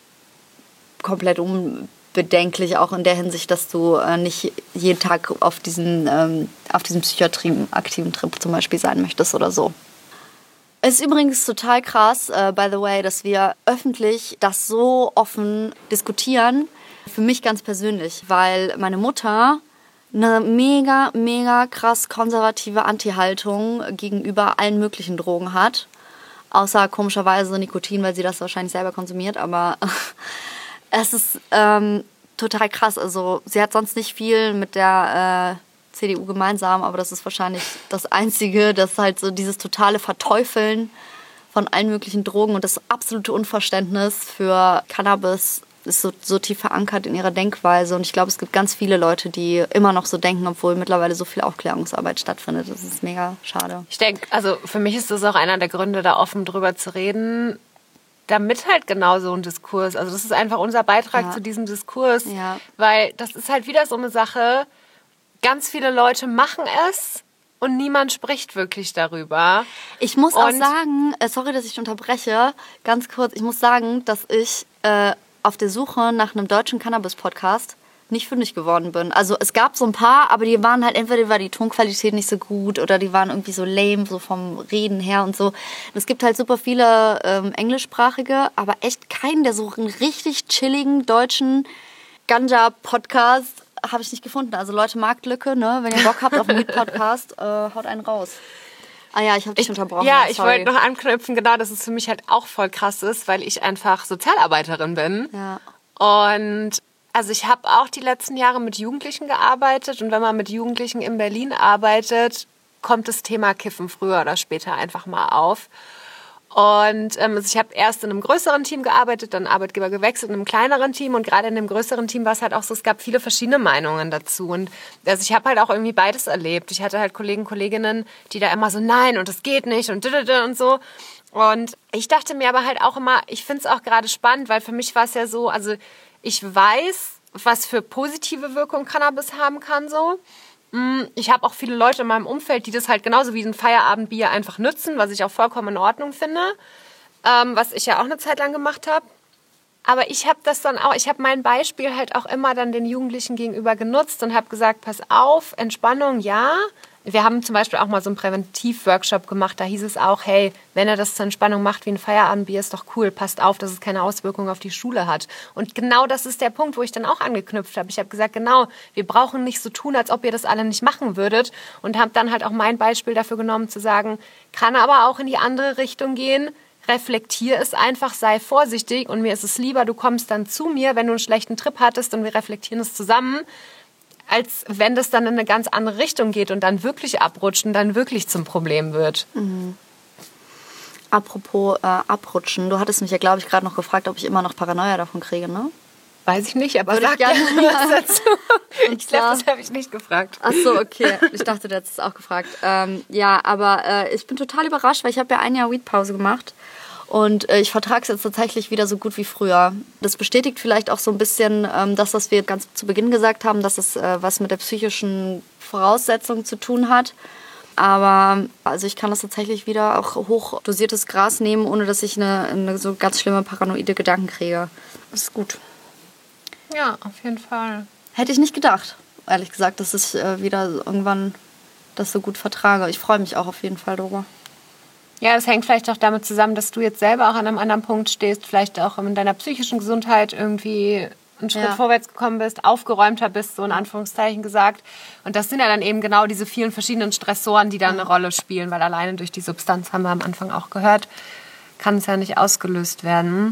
B: komplett unbedenklich, auch in der Hinsicht, dass du äh, nicht jeden Tag auf diesen, ähm, auf diesem psychoaktiven Trip zum Beispiel sein möchtest oder so. Es ist übrigens total krass, äh, by the way, dass wir öffentlich das so offen diskutieren, für mich ganz persönlich, weil meine Mutter eine mega, mega krass konservative Anti-Haltung gegenüber allen möglichen Drogen hat. Außer komischerweise Nikotin, weil sie das wahrscheinlich selber konsumiert. Aber es ist ähm, total krass. Also sie hat sonst nicht viel mit der äh, C D U gemeinsam, aber das ist wahrscheinlich das Einzige, dass halt so dieses totale Verteufeln von allen möglichen Drogen und das absolute Unverständnis für Cannabis ist so, so tief verankert in ihrer Denkweise. Und ich glaube, es gibt ganz viele Leute, die immer noch so denken, obwohl mittlerweile so viel Aufklärungsarbeit stattfindet. Das ist mega schade.
A: Ich denke, also für mich ist das auch einer der Gründe, da offen drüber zu reden, damit halt genau so ein Diskurs, also das ist einfach unser Beitrag ja. zu diesem Diskurs, ja. weil das ist halt wieder so eine Sache, ganz viele Leute machen es und niemand spricht wirklich darüber.
B: Ich muss und auch sagen, sorry, dass ich unterbreche, ganz kurz, ich muss sagen, dass ich äh, auf der Suche nach einem deutschen Cannabis-Podcast nicht fündig geworden bin. Also es gab so ein paar, aber die waren halt, entweder war die Tonqualität nicht so gut oder die waren irgendwie so lame, so vom Reden her und so. Und es gibt halt super viele ähm, englischsprachige, aber echt keinen, der so einen richtig chilligen deutschen Ganja-Podcast habe ich nicht gefunden. Also Leute, Marktlücke, ne? Wenn ihr Bock habt auf einen Weed-Podcast, äh, haut einen raus. Ah ja, ich habe dich ich, unterbrochen.
A: Ja, ich wollte noch anknüpfen, genau, dass es für mich halt auch voll krass ist, weil ich einfach Sozialarbeiterin bin.
B: Ja.
A: Und also ich habe auch die letzten Jahre mit Jugendlichen gearbeitet. Und wenn man mit Jugendlichen in Berlin arbeitet, kommt das Thema Kiffen früher oder später einfach mal auf. Und ähm, also ich habe erst in einem größeren Team gearbeitet, dann Arbeitgeber gewechselt in einem kleineren Team. Und gerade in dem größeren Team war es halt auch so, es gab viele verschiedene Meinungen dazu. Und also ich habe halt auch irgendwie beides erlebt. Ich hatte halt Kollegen, Kolleginnen, die da immer so, nein, und das geht nicht und und so. Und ich dachte mir aber halt auch immer, ich finde es auch gerade spannend, weil für mich war es ja so, also ich weiß, was für positive Wirkung Cannabis haben kann so. Ich habe auch viele Leute in meinem Umfeld, die das halt genauso wie ein Feierabendbier einfach nützen, was ich auch vollkommen in Ordnung finde, ähm, was ich ja auch eine Zeit lang gemacht habe. Aber ich habe das dann auch, ich habe mein Beispiel halt auch immer dann den Jugendlichen gegenüber genutzt und habe gesagt, pass auf, Entspannung, ja. Wir haben zum Beispiel auch mal so einen Präventiv-Workshop gemacht, da hieß es auch, hey, wenn er das zur Entspannung macht wie ein Feierabendbier, ist doch cool, passt auf, dass es keine Auswirkungen auf die Schule hat. Und genau das ist der Punkt, wo ich dann auch angeknüpft habe. Ich habe gesagt, genau, wir brauchen nicht so tun, als ob ihr das alle nicht machen würdet. Und habe dann halt auch mein Beispiel dafür genommen, zu sagen, kann aber auch in die andere Richtung gehen, reflektier es einfach, sei vorsichtig und mir ist es lieber, du kommst dann zu mir, wenn du einen schlechten Trip hattest und wir reflektieren es zusammen, als wenn das dann in eine ganz andere Richtung geht und dann wirklich abrutscht und dann wirklich zum Problem wird.
B: Mhm. Apropos äh, abrutschen, du hattest mich ja, glaube ich, gerade noch gefragt, ob ich immer noch Paranoia davon kriege, ne?
A: Weiß ich nicht, aber
B: Würde
A: sag
B: ich gerne
A: was dazu. Ich glaube, das habe ich nicht gefragt.
B: Ach so, okay. Ich dachte, du hättest es auch gefragt. Ähm, ja, aber äh, ich bin total überrascht, weil ich habe ja ein Jahr Weed-Pause gemacht. Und äh, ich vertrage es jetzt tatsächlich wieder so gut wie früher. Das bestätigt vielleicht auch so ein bisschen ähm, das, was wir ganz zu Beginn gesagt haben, dass es äh, was mit der psychischen Voraussetzung zu tun hat. Aber also ich kann das tatsächlich wieder auch hochdosiertes Gras nehmen, ohne dass ich eine, eine so ganz schlimme paranoide Gedanken kriege. Das ist gut.
A: Ja, auf jeden Fall.
B: Hätte ich nicht gedacht, ehrlich gesagt, dass ich äh, wieder irgendwann das so gut vertrage. Ich freue mich auch auf jeden Fall drüber.
A: Ja, das hängt vielleicht auch damit zusammen, dass du jetzt selber auch an einem anderen Punkt stehst, vielleicht auch in deiner psychischen Gesundheit irgendwie einen Schritt ja. vorwärts gekommen bist, aufgeräumter bist, so in Anführungszeichen gesagt. Und das sind ja dann eben genau diese vielen verschiedenen Stressoren, die da eine Rolle spielen, weil alleine durch die Substanz, haben wir am Anfang auch gehört, kann es ja nicht ausgelöst werden.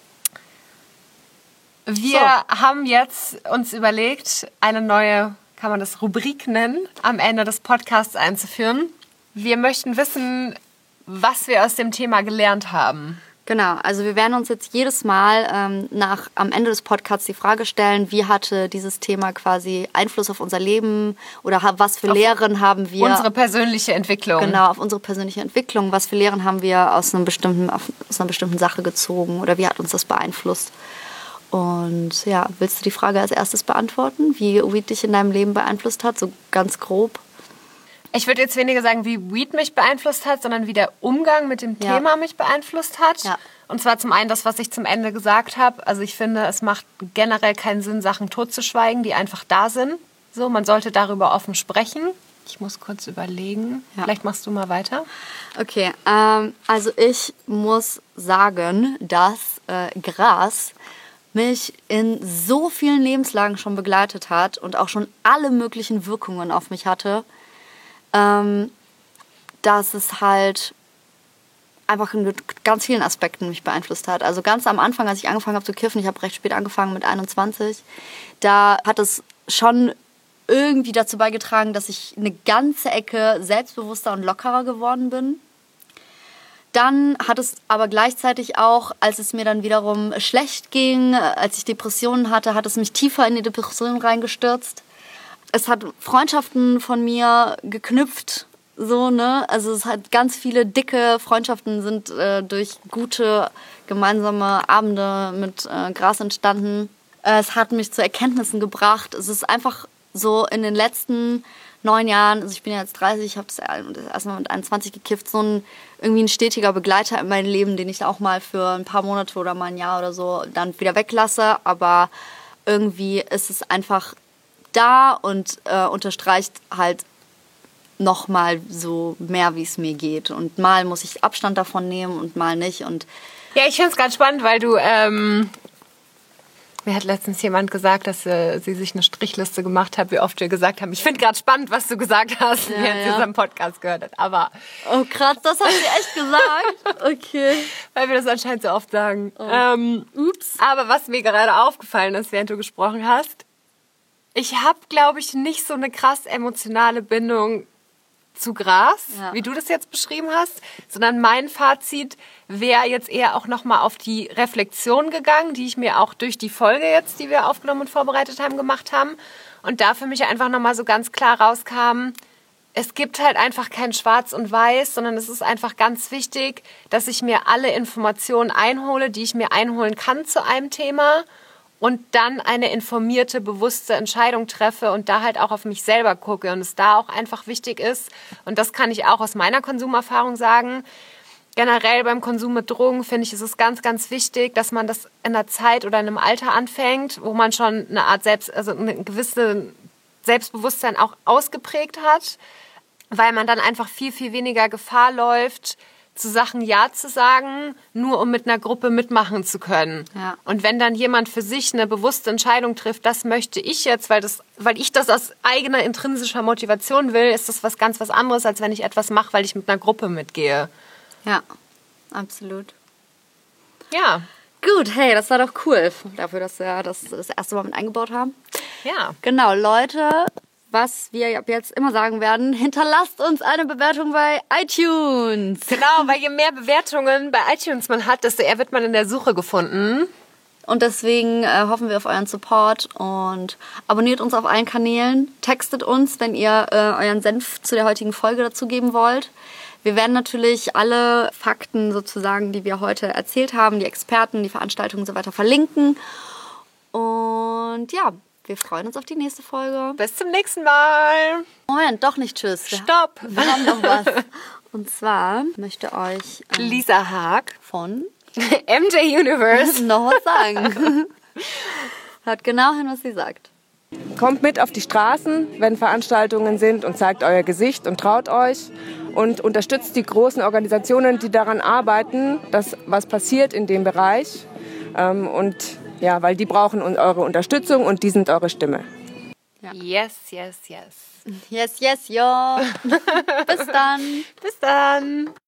A: Wir so. haben jetzt uns überlegt, eine neue, kann man das Rubrik nennen, am Ende des Podcasts einzuführen. Wir möchten wissen, was wir aus dem Thema gelernt haben.
B: Genau, also wir werden uns jetzt jedes Mal ähm, nach, am Ende des Podcasts die Frage stellen, wie hatte dieses Thema quasi Einfluss auf unser Leben oder was für auf Lehren haben wir...
A: Unsere persönliche Entwicklung.
B: Genau, auf unsere persönliche Entwicklung. Was für Lehren haben wir aus, einem bestimmten, aus einer bestimmten Sache gezogen oder wie hat uns das beeinflusst? Und ja, willst du die Frage als erstes beantworten, wie Weed dich in deinem Leben beeinflusst hat, so ganz grob?
A: Ich würde jetzt weniger sagen, wie Weed mich beeinflusst hat, sondern wie der Umgang mit dem ja. Thema mich beeinflusst hat.
B: Ja.
A: Und zwar zum einen das, was ich zum Ende gesagt habe. Also ich finde, es macht generell keinen Sinn, Sachen totzuschweigen, die einfach da sind. So, man sollte darüber offen sprechen. Ich muss kurz überlegen. Ja. Vielleicht machst du mal weiter.
B: Okay, ähm, also ich muss sagen, dass äh, Gras mich in so vielen Lebenslagen schon begleitet hat und auch schon alle möglichen Wirkungen auf mich hatte, ähm, dass es halt einfach in ganz vielen Aspekten mich beeinflusst hat. Also ganz am Anfang, als ich angefangen habe zu kiffen, ich habe recht spät angefangen mit einundzwanzig, da hat es schon irgendwie dazu beigetragen, dass ich eine ganze Ecke selbstbewusster und lockerer geworden bin. Dann hat es aber gleichzeitig auch, als es mir dann wiederum schlecht ging, als ich Depressionen hatte, hat es mich tiefer in die Depression reingestürzt. Es hat Freundschaften von mir geknüpft, so, ne? Also es hat ganz viele dicke Freundschaften sind äh, durch gute gemeinsame Abende mit äh, Gras entstanden. Es hat mich zu Erkenntnissen gebracht. Es ist einfach so in den letzten neun Jahren, also ich bin ja jetzt dreißig, ich habe das erst mal mit einundzwanzig gekifft, so ein irgendwie ein stetiger Begleiter in meinem Leben, den ich auch mal für ein paar Monate oder mal ein Jahr oder so dann wieder weglasse. Aber irgendwie ist es einfach da und äh, unterstreicht halt nochmal so mehr, wie es mir geht. Und mal muss ich Abstand davon nehmen und mal nicht. Und
A: ja, ich finde es ganz spannend, weil du ähm, Mir hat letztens jemand gesagt, dass äh, sie sich eine Strichliste gemacht hat, wie oft wir gesagt haben. Ich finde gerade spannend, was du gesagt hast,
B: ja,
A: während
B: ja.
A: sie unseren Podcast gehört hat. Aber
B: oh krass, das hat sie echt gesagt? Okay.
A: Weil wir das anscheinend so oft sagen. Oh. Ähm, Ups. Aber was mir gerade aufgefallen ist, während du gesprochen hast, ich habe, glaube ich, nicht so eine krass emotionale Bindung zu Gras, ja. wie du das jetzt beschrieben hast, sondern mein Fazit wäre jetzt eher auch nochmal auf die Reflexion gegangen, die ich mir auch durch die Folge jetzt, die wir aufgenommen und vorbereitet haben, gemacht haben. Und da für mich einfach nochmal so ganz klar rauskam, es gibt halt einfach kein Schwarz und Weiß, sondern es ist einfach ganz wichtig, dass ich mir alle Informationen einhole, die ich mir einholen kann zu einem Thema und dann eine informierte, bewusste Entscheidung treffe und da halt auch auf mich selber gucke und es da auch einfach wichtig ist, und das kann ich auch aus meiner Konsumerfahrung sagen, generell beim Konsum mit Drogen finde ich, ist es ganz, ganz wichtig, dass man das in einer Zeit oder in einem Alter anfängt, wo man schon eine Art Selbst, also eine gewisse Selbstbewusstsein auch ausgeprägt hat, weil man dann einfach viel, viel weniger Gefahr läuft, zu Sachen Ja zu sagen, nur um mit einer Gruppe mitmachen zu können.
B: Ja.
A: Und wenn dann jemand für sich eine bewusste Entscheidung trifft, das möchte ich jetzt, weil, das, weil ich das aus eigener intrinsischer Motivation will, ist das was ganz was anderes, als wenn ich etwas mache, weil ich mit einer Gruppe mitgehe.
B: Ja, absolut.
A: Ja.
B: Gut, hey, das war doch cool, dafür, dass wir das das erste Mal mit eingebaut haben.
A: Ja.
B: Genau, Leute, was wir ab jetzt immer sagen werden, hinterlasst uns eine Bewertung bei iTunes.
A: Genau, weil je mehr Bewertungen bei iTunes man hat, desto eher wird man in der Suche gefunden.
B: Und deswegen äh, hoffen wir auf euren Support und abonniert uns auf allen Kanälen. Textet uns, wenn ihr äh, euren Senf zu der heutigen Folge dazugeben wollt. Wir werden natürlich alle Fakten sozusagen, die wir heute erzählt haben, die Experten, die Veranstaltungen und so weiter verlinken. Und ja, wir freuen uns auf die nächste Folge.
A: Bis zum nächsten Mal.
B: Moment, doch nicht tschüss.
A: Stopp.
B: Wir haben noch was. Und zwar möchte euch ähm,
A: Lisa Haag
B: von
A: M J Universe
B: noch was sagen. Hört genau hin, was sie sagt.
E: Kommt mit auf die Straßen, wenn Veranstaltungen sind, und zeigt euer Gesicht und traut euch und unterstützt die großen Organisationen, die daran arbeiten, dass was passiert in dem Bereich. Ähm, und ja, weil die brauchen eure Unterstützung und die sind eure Stimme.
A: Ja. Yes, yes, yes.
B: Yes, yes, ja. Bis dann.
A: Bis dann.